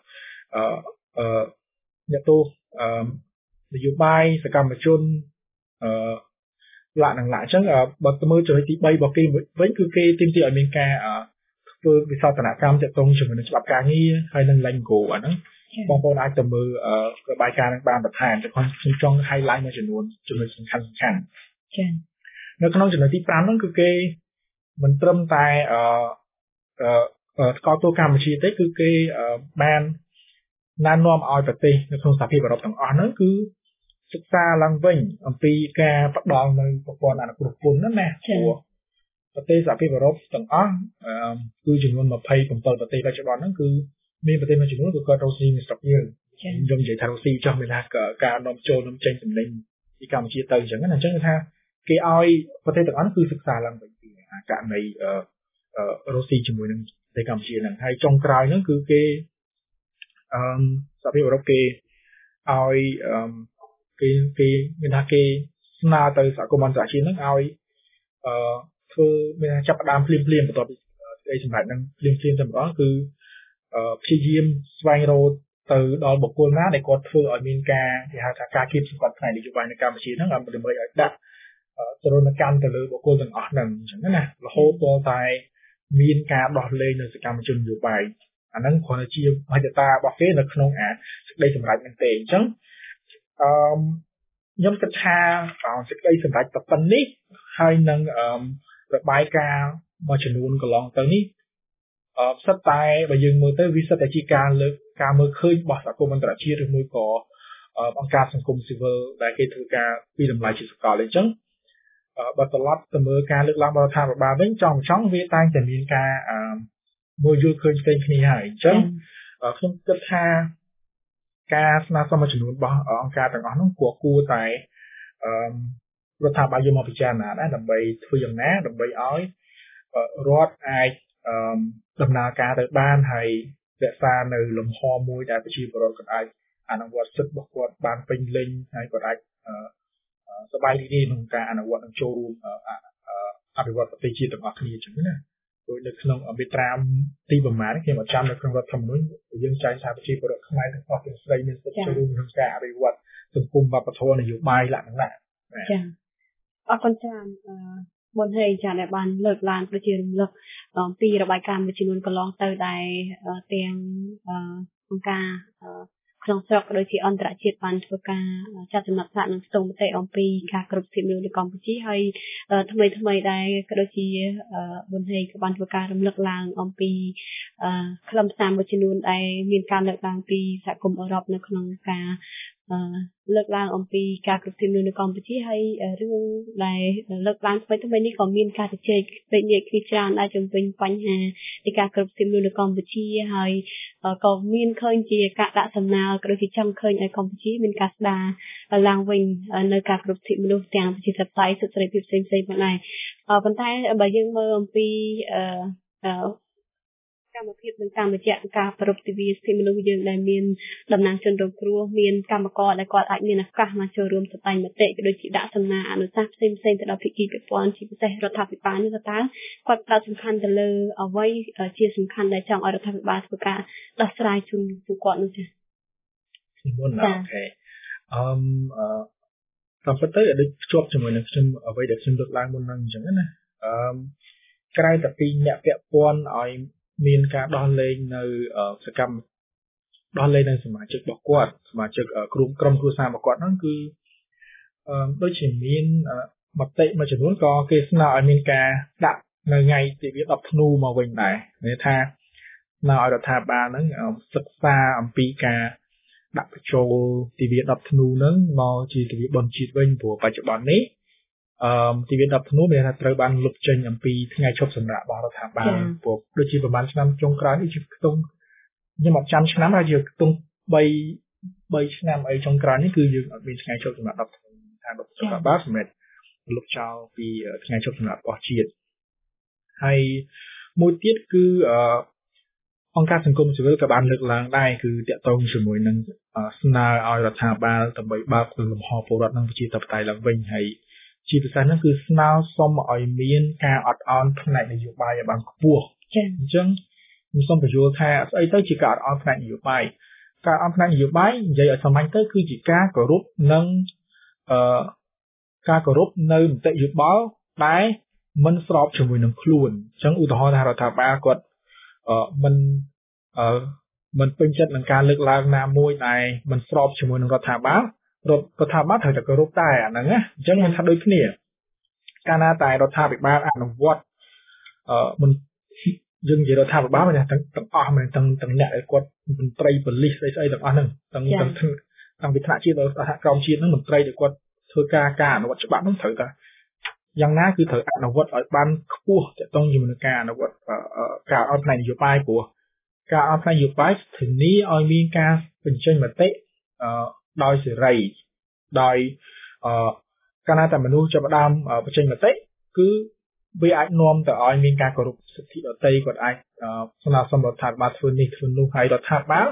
អ្នកទោសនយោបាយសកម្មជនឡាក់អញ្ចឹងបើទៅមើលចំណុចទី3របស់គេវិញគឺគេទាមទារឲ្យមានការធ្វើវិសោធនកម្មទាក់ទងជាមួយនឹងច្បាប់ការងារហើយនឹង Lengo អាហ្នឹងបងប្អូនអាចទៅមើលរបាយការណ៍នឹងបានបន្ថែមតែខ្ញុំចង់ highlight មួយចំនួនចំណុចសំខាន់ចា៎នៅក្នុងចំណុចទី5ហ្នឹងគឺគេមិនត្រឹមតែស្គាល់ទោសកម្ពុជាទេគឺគេបានណែនាំឲ្យប្រទេសនៅក្នុងសហភាពអឺរ៉ុបទាំងអស់ហ្នឹងគឺសិក្សាឡើងវិញអំពីការផ្ដល់នៅប្រព័ន្ធអនុគ្រោះពន្ធណាព្រោះប្រទេសសហភាពអឺរ៉ុបទាំងអស់គឺចំនួន27ប្រទេសបច្ចុប្បន្នហ្នឹងគឺមានប្រទេសមួយចំនួនគឺគាត់រកស៊ីនៅស្រុកយើងខ្ញុំនិយាយថារកស៊ីចោះមានថាការនាំចូលនាំចេញទំនិញពីកម្ពុជាទៅអញ្ចឹងណាអញ្ចឹងថាគេឲ្យប្រទេសទាំងអស់គឺសិក្សាឡើងវិញពីករណីរកស៊ីជាមួយនឹងប្រទេសកម្ពុជាហ្នឹងហើយចុងក្រោយហ្នឹងគឺគេសហភាពអឺរ៉ុបគេឲ្យគេមានថាគេស្នើទៅសហគមន៍អន្តរជាតិហ្នឹងឲ្យធ្វើមានចាប់ផ្ដើមភ្លាមបន្ទាប់ពីសេចក្តីសម្រេចហ្នឹងភ្លាមតែម្ដងគឺព្យាយាមស្វែងរកទៅដល់បុគ្គលណាដែលគាត់ធ្វើឲ្យមានការគេហៅថាការគៀបសង្កត់ផ្នែកនយោបាយនៅកម្ពុជាហ្នឹងដើម្បីឲ្យដាក់ទរណកម្មទៅលើបុគ្គលទាំងអស់ហ្នឹងអញ្ចឹងណារហូតដល់តែមានការដោះលែងនៅសកម្មជននយោបាយអាហ្នឹងគ្រាន់តែជាមហិច្ឆតារបស់គេនៅក្នុងសេចក្តីសម្រេចហ្នឹងទេអញ្ចឹងខ្ញុំគិតថាសេចក្តីសម្រេចប៉ុណ្ណេះហើយនឹងរបាយការណ៍មួយចំនួនកន្លងទៅនេះសិតតែបើយើងមើលទៅវាសិតតែជាការលើកការមើលឃើញរបស់សហគមន៍អន្តរជាតិឬមួយក៏អង្គការសង្គមស៊ីវិលដែលគេធ្វើការពីតម្លៃជាសកលអញ្ចឹងបើត្រឡប់ទៅមើលការលើកឡើងរបស់រដ្ឋាភិបាលវិញចង់វាតែងតែមានការមើលយល់ឃើញផ្សេងគ្នាហើយអញ្ចឹងខ្ញុំគិតថាការស្នើសុំមួយចំនួនរបស់អង្គការទាំងអស់នោះគួរតែរដ្ឋាភិបាលយកមកពិចារណាដែរដើម្បីធ្វើយ៉ាងណាដើម្បីឲ្យរដ្ឋអាចដំណើរការទៅបានហើយរក្សានៅលំហមួយដែលប្រជាពលរដ្ឋគាត់អាចអនុវត្តសិទ្ធិរបស់គាត់បានពេញលេញហើយគាត់អាចសប្បាយរីករាយក្នុងការអនុវត្តនិងចូលរួមអភិវឌ្ឍប្រទេសជាតិទាំងអស់គ្នាចឹងណាដោយនៅក្នុងមាត្រាទីប្រមាណខ្ញុំអត់ចាំនៅក្នុងរដ្ឋធម្មនុញ្ញយើងចែងថាប្រជាពលរដ្ឋខ្មែរទាំងអស់ទាំងស្រីមានសិទ្ធិចូលរួមក្នុងការអភិវឌ្ឍសង្គមវប្បធម៌នយោបាយលក្ខណៈចា៎អរគុណច្រើនមុនហើយចា៎ដែលបានលើកឡើងដូចជារំលឹកពីរបាយការណ៍មួយចំនួនកន្លងទៅដែលទាំងអង្គការក្នុងស្រុកក៏ដូចជាអន្តរជាតិបានធ្វើការចាត់ចំណាត់ថ្នាក់និងស្ទង់មតិអំពីការគ្រប់គ្រងមនុស្សនៅកម្ពុជាហើយថ្មីដែរក៏ដូចជាបុនហេក៏បានធ្វើការរំលឹកឡើងអំពីខ្លឹមសារមួយចំនួនដែលមានការលើកឡើងពីសហគមន៍អឺរ៉ុបនៅក្នុងការលើកឡើងអំពីការគ្រប់គ្រងមនុស្សនៅកម្ពុជាហើយរឿងដែលលើកឡើងថ្មីនេះក៏មានការជជែកពេកនិយាយគ្នាច្រើនដែរជំវិញបញ្ហានៃការគ្រប់គ្រងមនុស្សនៅកម្ពុជាហើយក៏មានឃើញជាការដាក់សំណើក៏ដូចជាចង់ឃើញឲ្យកម្ពុជាមានការស្ដារឡើងវិញនៅការគ្រប់គ្រងមនុស្សទាំងប្រជាធិបតេយ្យសិទ្ធិសេរីភាពផ្សេងៗផងដែរប៉ុន្តែបើយើងមើលអំពីកម្មភាពនិងតាមរយៈការប្រពៃទិវាសិទ្ធិមនុស្សយើងដែលមានតំណាងជនរងគ្រោះមានកម្មករដែលគាត់អាចមានឱកាសមកចូលរួមសម្ដែងមតិក៏ដូចជាដាក់សំណើអនុសាសន៍ផ្សេងៗទៅដល់ភាគីពាក់ព័ន្ធជាពិសេសរដ្ឋាភិបាលនេះតើគាត់ផ្ដោតសំខាន់ទៅលើអ្វីជាសំខាន់ដែលចង់ឲ្យរដ្ឋាភិបាលធ្វើការដោះស្រាយជូនពួកគាត់នោះចា៎មុនអូខេតាមពិតទៅដូចភ្ជាប់ជាមួយនឹងខ្ញុំអ្វីដែលខ្ញុំលើកឡើងមុនហ្នឹងអញ្ចឹងណាក្រៅតែពីអ្នកពាក់ព័ន្ធឲ្យមានការដោះលែងនៅសកម្មដោះលែងនៅសមាជិករបស់គាត់សមាជិកក្រុមគ្រួសាររបស់គាត់ហ្នឹងគឺដូចជាមានមតិមួយចំនួនក៏គេស្នើឲ្យមានការដាក់នៅថ្ងៃទិវា10ធ្នូមកវិញដែរមានថាស្នើឲ្យរដ្ឋាភិបាលហ្នឹងសិក្សាអំពីការដាក់បញ្ចូលទិវា10ធ្នូហ្នឹងមកជាទិវាបុណ្យជាតិវិញព្រោះបច្ចុប្បន្ននេះទិវា10ធ្នូមានថាត្រូវបានលុបចេញអំពីថ្ងៃឈប់សម្រាករបស់រដ្ឋាភិបាលព្រោះដូចជាប្រហែលឆ្នាំចុងក្រោយនេះជាខ្ទង់ខ្ញុំអត់ចាំឆ្នាំហើយជាខ្ទង់3ឆ្នាំអីចុងក្រោយនេះគឺយើងអត់មានថ្ងៃឈប់សម្រាក10ធ្នូថារដ្ឋាភិបាលសម្រាប់លុបចោលពីថ្ងៃឈប់សម្រាករបស់ជាតិហើយមួយទៀតគឺអង្គការសង្គមស៊ីវិលក៏បានលើកឡើងដែរគឺតាក់ទងជាមួយនឹងស្នើឲ្យរដ្ឋាភិបាលដើម្បីបើកលំហពលរដ្ឋនិងប្រជាធិបតេយ្យឡើងវិញហើយជាពិសេសហ្នឹងគឺស្នើសុំឲ្យមានការអត់ឱនផ្នែកនយោបាយឲ្យបានខ្ពស់អញ្ចឹងខ្ញុំសូមបញ្យល់ថាស្អីទៅជាការអត់ឱនផ្នែកនយោបាយការអត់ផ្នែកនយោបាយនិយាយឲ្យសាមញ្ញទៅគឺជាការគោរពនិងការគោរពនៅមតិយោបល់ដែលមិនស្របជាមួយនឹងខ្លួនអញ្ចឹងឧទាហរណ៍ថារដ្ឋាភិបាលគាត់មិនពេញចិត្តនឹងការលើកឡើងណាមួយដែលមិនស្របជាមួយនឹងរដ្ឋាភិបាលរដ្ឋាភិបាលត្រូវតែគោរពតែអាហ្នឹងណាអញ្ចឹងមិនថាដូចគ្នាកាលណាតែរដ្ឋាភិបាលអនុវត្តមិនយើងនិយាយរដ្ឋាភិបាលមិនទាំងអស់មិនទាំងអ្នកដែលគាត់មន្ត្រីប៉ូលីសស្អីទាំងអស់ហ្នឹងទាំងពីថ្នាក់ជាតិដល់ថ្នាក់ក្រោមជាតិហ្នឹងមន្ត្រីដែលគាត់ធ្វើការអនុវត្តច្បាប់ហ្នឹងត្រូវតែយ៉ាងណាគឺត្រូវអនុវត្តឲ្យបានខ្ពស់ទាក់ទងជាមួយនឹងការអនុវត្តការអត់ផ្នែកនយោបាយព្រោះការអត់ផ្នែកនយោបាយធានាឲ្យមានការបញ្ចេញមតិដោយសេរីដោយកាលណាតែមនុស្សចាប់ផ្ដើមបញ្ចេញមតិគឺវាអាចនាំទៅឲ្យមានការគោរពសិទ្ធិដទៃគាត់អាចស្នើសុំរដ្ឋាភិបាលធ្វើនេះធ្វើនោះហើយរដ្ឋាភិបាល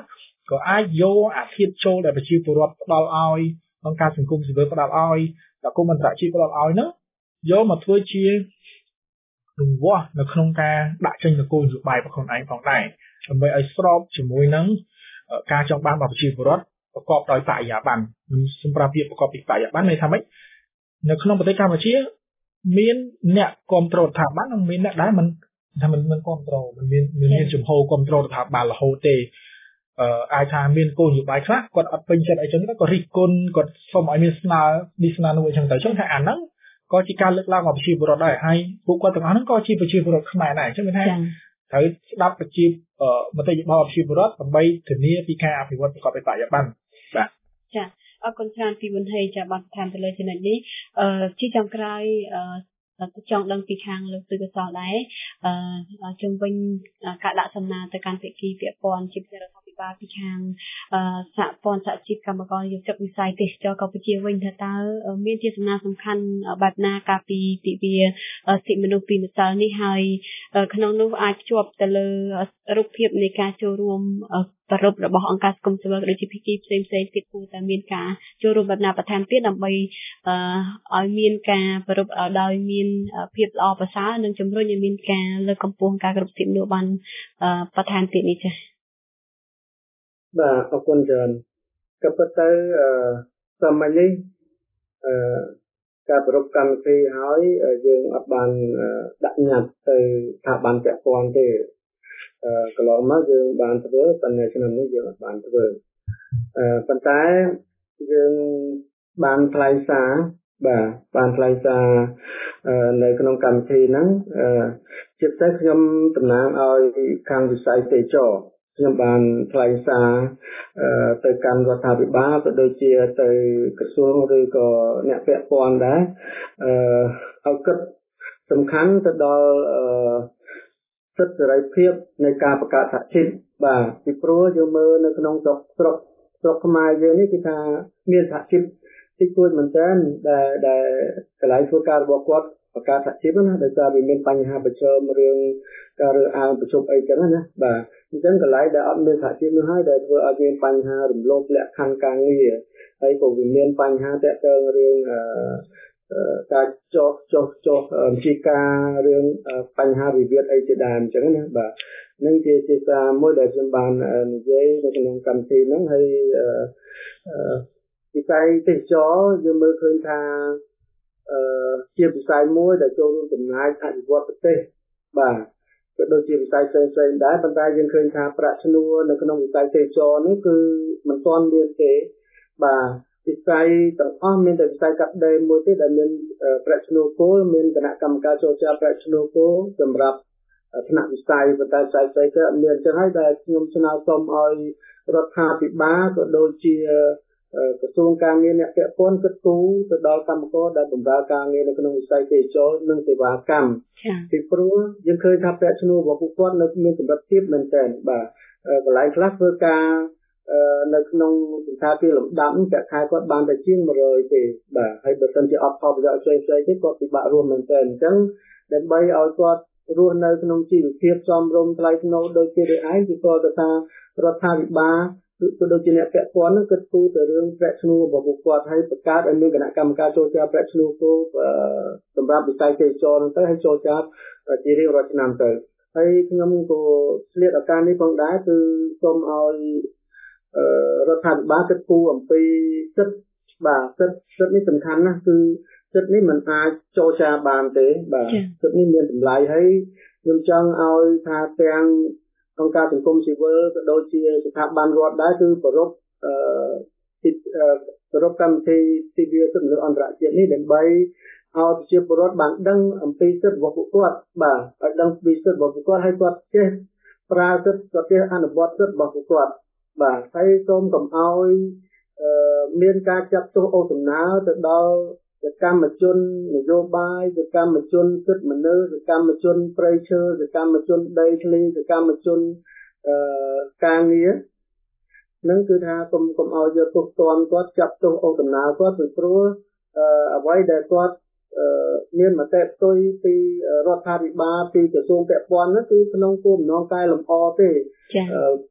ក៏អាចយកអាធិបចូលដែលប្រជាពលរដ្ឋផ្ដល់ឲ្យអង្គការសង្គមស៊ីវិលផ្ដល់ឲ្យដល់គុំអន្តរជាតិផ្ដល់ឲ្យនោះយកមកធ្វើជារង្វាស់នៅក្នុងការដាក់ចេញនូវគោលនយោបាយរបស់ខ្លួនឯងផងដែរដើម្បីឲ្យស្របជាមួយនឹងការចង់បានរបស់ប្រជាពលរដ្ឋប្រកបដោយបរិយាបន្នសម្រាប់ពាក្យប្រកបពីបរិយាបន្នន័យថាម៉េចនៅក្នុងប្រទេសកម្ពុជាមានអ្នកគ្រប់គ្រងរដ្ឋាភិបាលនិងមានអ្នកដែលមិនគ្រប់គ្រងមានជំហរគ្រប់គ្រងរដ្ឋាភិបាលរហូតទេអាចថាមានគោលនយោបាយខ្លះគាត់អត់ពេញចិត្តអីចឹងក៏រិះគន់គាត់សុំឲ្យមានស្នើនោះអីចឹងទៅចឹងថាអាហ្នឹងក៏ជាការលើកឡើងរបស់ប្រជាពលរដ្ឋដែរហើយពួកគាត់ទាំងអស់ហ្នឹងក៏ជាប្រជាពលរដ្ឋខ្មែរដែរអញ្ចឹងមានថាត្រូវស្ដាប់ប្រជាមតិយោបល់ប្រជាពលរដ្ឋដើម្បីធានាពីការអភិវឌ្ឍប្រកបដោយបរិយាបន្នបាទចាអរគុណច្រើនពីវិនហេចាបានតាមទៅលើចំណុចនេះជាចុងក្រោយចង់ដឹងពីខាងលោកទូកសលដែរជុំវិញការដាក់សំណើទៅកាន់ភាគីពាក់ព័ន្ធជាពិសេសរដ្ឋាភិបាលពីខាងសហព័ន្ធសហជីពកម្មករយុវជនវិស័យទេសចរកម្ពុជាវិញថាតើមានជាសំណើសំខាន់បែបណាការពីទិវាសិទ្ធិមនុស្សពីម្សិលនេះហើយក្នុងនោះអាចភ្ជាប់ទៅលើរូបភាពនៃការចូលរួមប្រពៃរបស់អង្គការសង្គមស៊ីវិលដូចជាភាគីផ្សេងៗទៀតគួរតែមានការចូលរួមបែបណាបន្ថែមទៀតដើម្បីឲ្យមានការប្រពៃដោយមានភាពល្អប្រសើរនិងជំរុញឲ្យមានការលើកកម្ពស់ការគ្រប់សិទ្ធិមនុស្សបានបន្ថែមទៀតនេះចា៎បាទអរគុណច្រើនក៏ប៉ុន្តែសម័យនេះការប្រពៃកម្មវិធីហើយយើងអត់បានដាក់ញត្តិទៅស្ថាប័នពាក់ព័ន្ធទេកន្លងមកយើងបានធ្វើប៉ុន្តែឆ្នាំនេះយើងអត់បានធ្វើប៉ុន្តែយើងបានថ្លែងសារបានថ្លែងសារនៅក្នុងកម្មវិធីហ្នឹងជាពិសេសខ្ញុំតំណាងឲ្យខាងវិស័យទេសចរខ្ញុំបានថ្លែងសារទៅកាន់រដ្ឋាភិបាលក៏ដូចជាទៅក្រសួងឬក៏អ្នកពាក់ព័ន្ធដែរឲ្យគិតសំខាន់ទៅដល់សិទ្ធិសេរីភាពនៃការបង្កើតសហជីពបាទពីព្រោះយើងមើលនៅក្នុងស្រុកខ្មែរយើងនេះគឺថាមានសហជីពតិចតួចមែនទែនដែលកន្លែងធ្វើការរបស់គាត់បង្កើតសហជីពណាដោយសារវាមានបញ្ហាប្រឈមរឿងការរើសអើងប្រជុំអីចឹងណាបាទអញ្ចឹងកន្លែងដែលអត់មានសហជីពនោះហើយដែលធ្វើឲ្យមានបញ្ហារំលោភលក្ខខណ្ឌការងារហើយក៏វាមានបញ្ហាទាក់ទងរឿងការចោះជាការរឿងបញ្ហាវិវាទអីជាដើមអញ្ចឹងណាបាទនឹងជាសារមួយដែលខ្ញុំបាននិយាយនៅក្នុងកម្មវិធីហ្នឹងហើយវិស័យទេសចរយើងមើលឃើញថាជាវិស័យមួយដែលចូលរួមចំណាយអភិវឌ្ឍប្រទេសបាទក៏ដូចជាវិស័យផ្សេងៗដែរប៉ុន្តែយើងឃើញថាប្រាក់ឈ្នួលនៅក្នុងវិស័យទេសចរនេះគឺមិនទាន់មានទេបាទវិស័យទាំងអស់មានតែវិស័យកាត់ដេរមួយទេដែលមានប្រាក់ឈ្នួលគោលមានគណៈកម្មការចរចាប្រាក់ឈ្នួលគោលសម្រាប់ថ្នាក់វិស័យប៉ុន្តែផ្សេងៗទៅអត់មានអញ្ចឹងហើយដែលខ្ញុំស្នើសុំឲ្យរដ្ឋាភិបាលក៏ដូចជាក្រសួងការងារអ្នកពាក់ព័ន្ធគិតគូរទៅដល់កម្មករដែលបម្រើការងារនៅក្នុងវិស័យទេសចរនិងសេវាកម្មពីព្រោះយើងឃើញថាប្រាក់ឈ្នួលរបស់ពួកគាត់នៅមានកម្រិតទាបមែនទែនបាទកន្លែងខ្លះធ្វើការនៅក្នុងសន្តាគារលំដាប់ប្រាក់ខែគាត់បានតែជាង100ទេបាទហើយបើសិនជាអត់ផលប្រយោជន៍ផ្សេងៗទេគាត់ពិបាករស់មែនទែនអញ្ចឹងដើម្បីឲ្យគាត់រស់នៅក្នុងជីវភាពសមរម្យថ្លៃថ្នូរដូចជាឯងគឺគាត់ទៅថារដ្ឋាភិបាលក៏ដូចជាអ្នកពាក់ព័ន្ធនឹងគិតគូរទៅរឿងប្រាក់ឈ្នួលរបស់ពួកគាត់ហើយបង្កើតឲ្យមានគណៈកម្មការចូលចាប្រាក់ឈ្នួលគោលសម្រាប់វិស័យទេសចរហ្នឹងទៅហើយចូលចាជារៀងរាល់ឆ្នាំទៅហើយខ្ញុំក៏ឆ្លៀតឱកាសនេះផងដែរគឺសូមឲ្យរដ្ឋាភិបាលគិតគូរអំពីសិទ្ធិបាទសិទ្ធិនេះសំខាន់ណាស់គឺសិទ្ធិនេះមិនអាចចូលចាបានទេបាទសិទ្ធិនេះមានតម្លៃហើយខ្ញុំចង់ឲ្យថាទាំងអង្គការសង្គមស៊ីវិលក៏ដូចជាស្ថាប័នរដ្ឋដែរគឺគោរពកម្មវិធីទិវាសិទ្ធិមនុស្សអន្តរជាតិនេះដើម្បីឲ្យប្រជាពលរដ្ឋបានដឹងអំពីសិទ្ធិរបស់ពួកគាត់បាទឲ្យដឹងពីសិទ្ធិរបស់ពួកគាត់ហើយគាត់ចេះប្រើសិទ្ធិគាត់ចេះអនុវត្តសិទ្ធិរបស់ពួកគាត់បាទហើយសូមកុំឲ្យមានការចាត់ទោសអូសសំណើទៅដល់សកម្មជននយោបាយសកម្មជនសិទ្ធិមនុស្សសកម្មជនប្រៃឈើសកម្មជនដីធ្លីសកម្មជនការងារនឹងគឺថាកុំឲ្យយកទោសទណ្ឌគាត់ចាប់ទោសអូសសំណើគាត់ពីព្រោះអ្វីដែលគាត់មានមតិផ្ទុយពីរដ្ឋាភិបាលពីក្រសួងពាក់ព័ន្ធនោះគឺក្នុងគោលបំណងកែលម្អទេ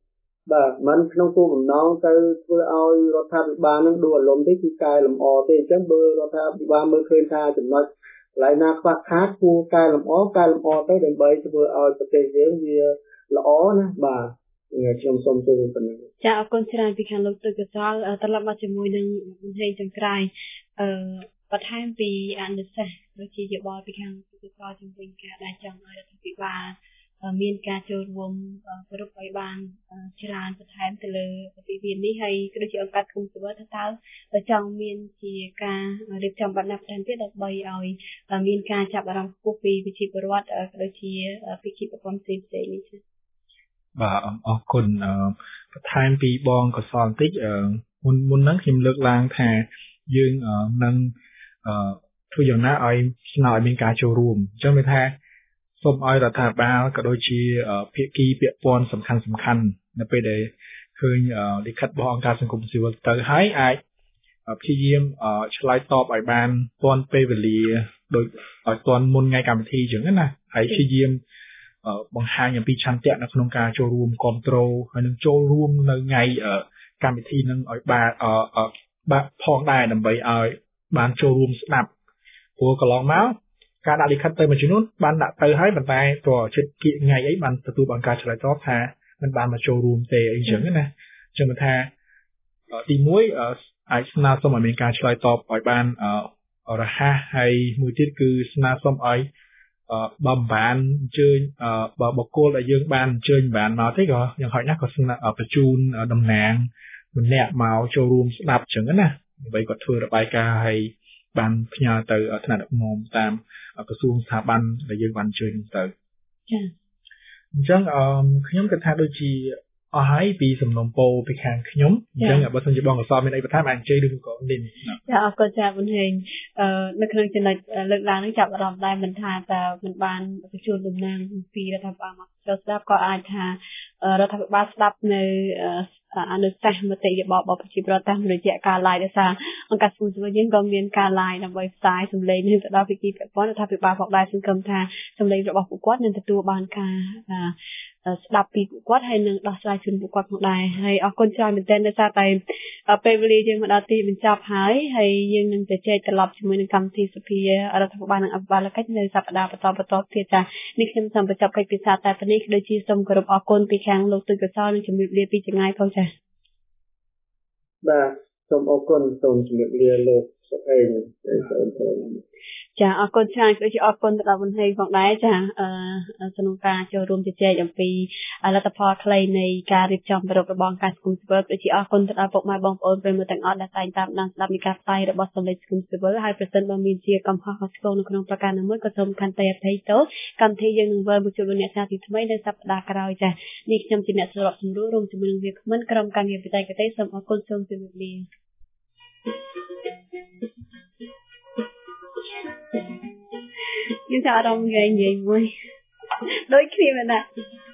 បាទមិនក្នុងគោលបំណងទៅធ្វើឲ្យរដ្ឋាភិបាលនឹងដួលរលំទេគឺកែលម្អទេអញ្ចឹងបើរដ្ឋាភិបាលមើលឃើញថាចំណុចកន្លែងណាខ្វះខាតគួរកែលម្អទៅដើម្បីធ្វើឲ្យប្រទេសយើងវាល្អណាបាទខ្ញុំសូមជម្រាបប៉ុណ្ណឹងចាអរគុណច្រើនពីខាងលោកទុយកសលត្រឡប់មកជាមួយនឹងហេតុចុងក្រោយបន្ថែមពីអនុសាសន៍ដូចជាយោបល់ពីខាងទុយកសលជំវិញការដែលចង់ឲ្យរដ្ឋាភិបាលមានការចូលរួមគ្រប់ឲ្យបានច្រើនបន្ថែមទៅលើវិវាទនេះហើយក៏ដូចជាអង្គការគុំសវត្ថថាតើចង់មានជាការរៀបចំបណ្ដាបន្ថែមទៀតដើម្បីឲ្យមានការចាប់អារម្មណ៍ខ្ពស់ពីវិជាពលរដ្ឋក៏ដូចជាពិធីប្រព័ន្ធផ្សេងៗនេះចា៎បាទអរគុណបន្ថែមពីបងកសលបន្តិចមុនហ្នឹងខ្ញុំលើកឡើងថាយើងនឹងធ្វើយ៉ាងណាឲ្យស្នើឲ្យមានការចូលរួមអញ្ចឹងមានថាសូមឲ្យរដ្ឋាភិបាលក៏ដូចជាភាគីពាក់ព័ន្ធសំខាន់នៅពេលដែលឃើញលិខិតរបស់អង្គការសង្គមស៊ីវិលទៅហើយអាចព្យាយាមឆ្លើយតបឲ្យបានទាន់ពេលវេលាដោយឲ្យទាន់មុនថ្ងៃកម្មវិធីអញ្ចឹងណាហើយព្យាយាមបង្ហាញអំពីឆន្ទៈនៅក្នុងការចូលរួមគ្រប់គ្រងហើយនឹងចូលរួមនៅថ្ងៃកម្មវិធីនឹងឲ្យបាទផងដែរដើម្បីឲ្យបានចូលរួមស្ដាប់ព្រោះកន្លងមកការដាក់លិខិតទៅមួយចំនួនបានដាក់ទៅហើយប៉ុន្តែតើជិតគៀកថ្ងៃអីបានទទួលបានការឆ្លើយតបថាមិនបានមកចូលរួមទេអីចឹងណាចឹងថាទី1អាចស្នើសុំឲ្យមានការឆ្លើយតបឲ្យបានរហ័សហើយមួយទៀតគឺស្នើសុំឲ្យបើមិនបានអញ្ជើញបើបុគ្គលដែលយើងបានអញ្ជើញបានមកទេក៏យ៉ាងហោចណាស់ក៏ស្នើបញ្ជូនតំណាងម្នាក់មកចូលរួមស្ដាប់ចឹងណាដើម្បីគាត់ធ្វើរបាយការណ៍ឲ្យបានផ្ញើទៅថ្នាក់ដឹកនាំតាមក្រសួងស្ថាប័នដែលយើងបានអញ្ជើញទៅចា៎អញ្ចឹងខ្ញុំគិតថាដូចជាអស់ហើយពីសំណុំពរពីខាងខ្ញុំអញ្ចឹងបើសិនជាបងកសលមានអីបន្ថែមអាចអញ្ជើញឬក៏នេះចាអរគុណចាបងហេងនៅក្នុងចំណុចលើកឡើងនេះចាប់អារម្មណ៍ដែរមិនថាតើមិនបានបញ្ជូនតំណាងពីរដ្ឋាភិបាលមកចូលស្ដាប់ក៏អាចថារដ្ឋាភិបាលស្ដាប់នៅអនុសាសន៍មតិយោបល់របស់ប្រជាពលរដ្ឋតាមរយៈការ live ដោយសារអង្គការសង្គមស៊ីវិលយើងក៏មានការ live ដើម្បីផ្សាយសម្លេងនេះទៅដល់ភាគីពាក់ព័ន្ធរដ្ឋាភិបាលផងដែរសង្ឃឹមថាសម្លេងរបស់ពួកគាត់នឹងទទួលបានការស្ដាប់ពីពួកគាត់ហើយនឹងដោះស្រាយជូនពួកគាត់ផងដែរហើយអរគុណច្រើនមែនទែនដោយសារតែពេលវេលាយើងមកដល់ទីបញ្ចប់ហើយយើងនឹងទៅជែកត្រឡប់ជាមួយនឹងកម្មវិធីសភារដ្ឋាភិបាលនិងអភិបាលកិច្ចនៅសប្តាហ៍បន្តទៀតចានេះខ្ញុំសូមបញ្ចប់កិច្ចពិសាតែប៉ុណ្នេះដូចជាសូមគោរពអរគុណពីខាងលោកទុយកសលនិងជំរាបលាពីចម្ងាយផងចាបាទសូមអរគុណសូមជំរាបលាលោកសុខេងចាអរគុណច្រើនដូចជាអរគុណទៅដល់បងហេងផងដែរចាក្នុងការចូលរួមជជែកអំពីលទ្ធផលខ្លីនៃការរៀបចំប្រពៃរបស់ការសង្គមស៊ីវិលដូចជាអរគុណទៅដល់ពុកម៉ែបងប្អូនប្រិយមិត្តទាំងអស់ដែលតែងតាមដានស្ដាប់នីការផ្សាយរបស់សម្លេងសង្គមស៊ីវិលហើយប្រសិនបើមានជាកំហុសខុសឆ្គងនៅក្នុងប្រការណាមួយក៏សូមខន្តីអភ័យទោសកម្មវិធីយើងនឹងវិលមកជួបលោកអ្នកសាជាថ្មីនៅសប្តាហ៍ក្រោយចានេះខ្ញុំជាអ្នកសម្របសម្រួលរួមជាមួយនឹងវាគ្មិនក្រុមការងារបច្ចេកទេសសូមអរគុណសូមជម្រាបលាយើងចាប់អារម្មណ៍និយាយមួយដូចគ្នាមែនណា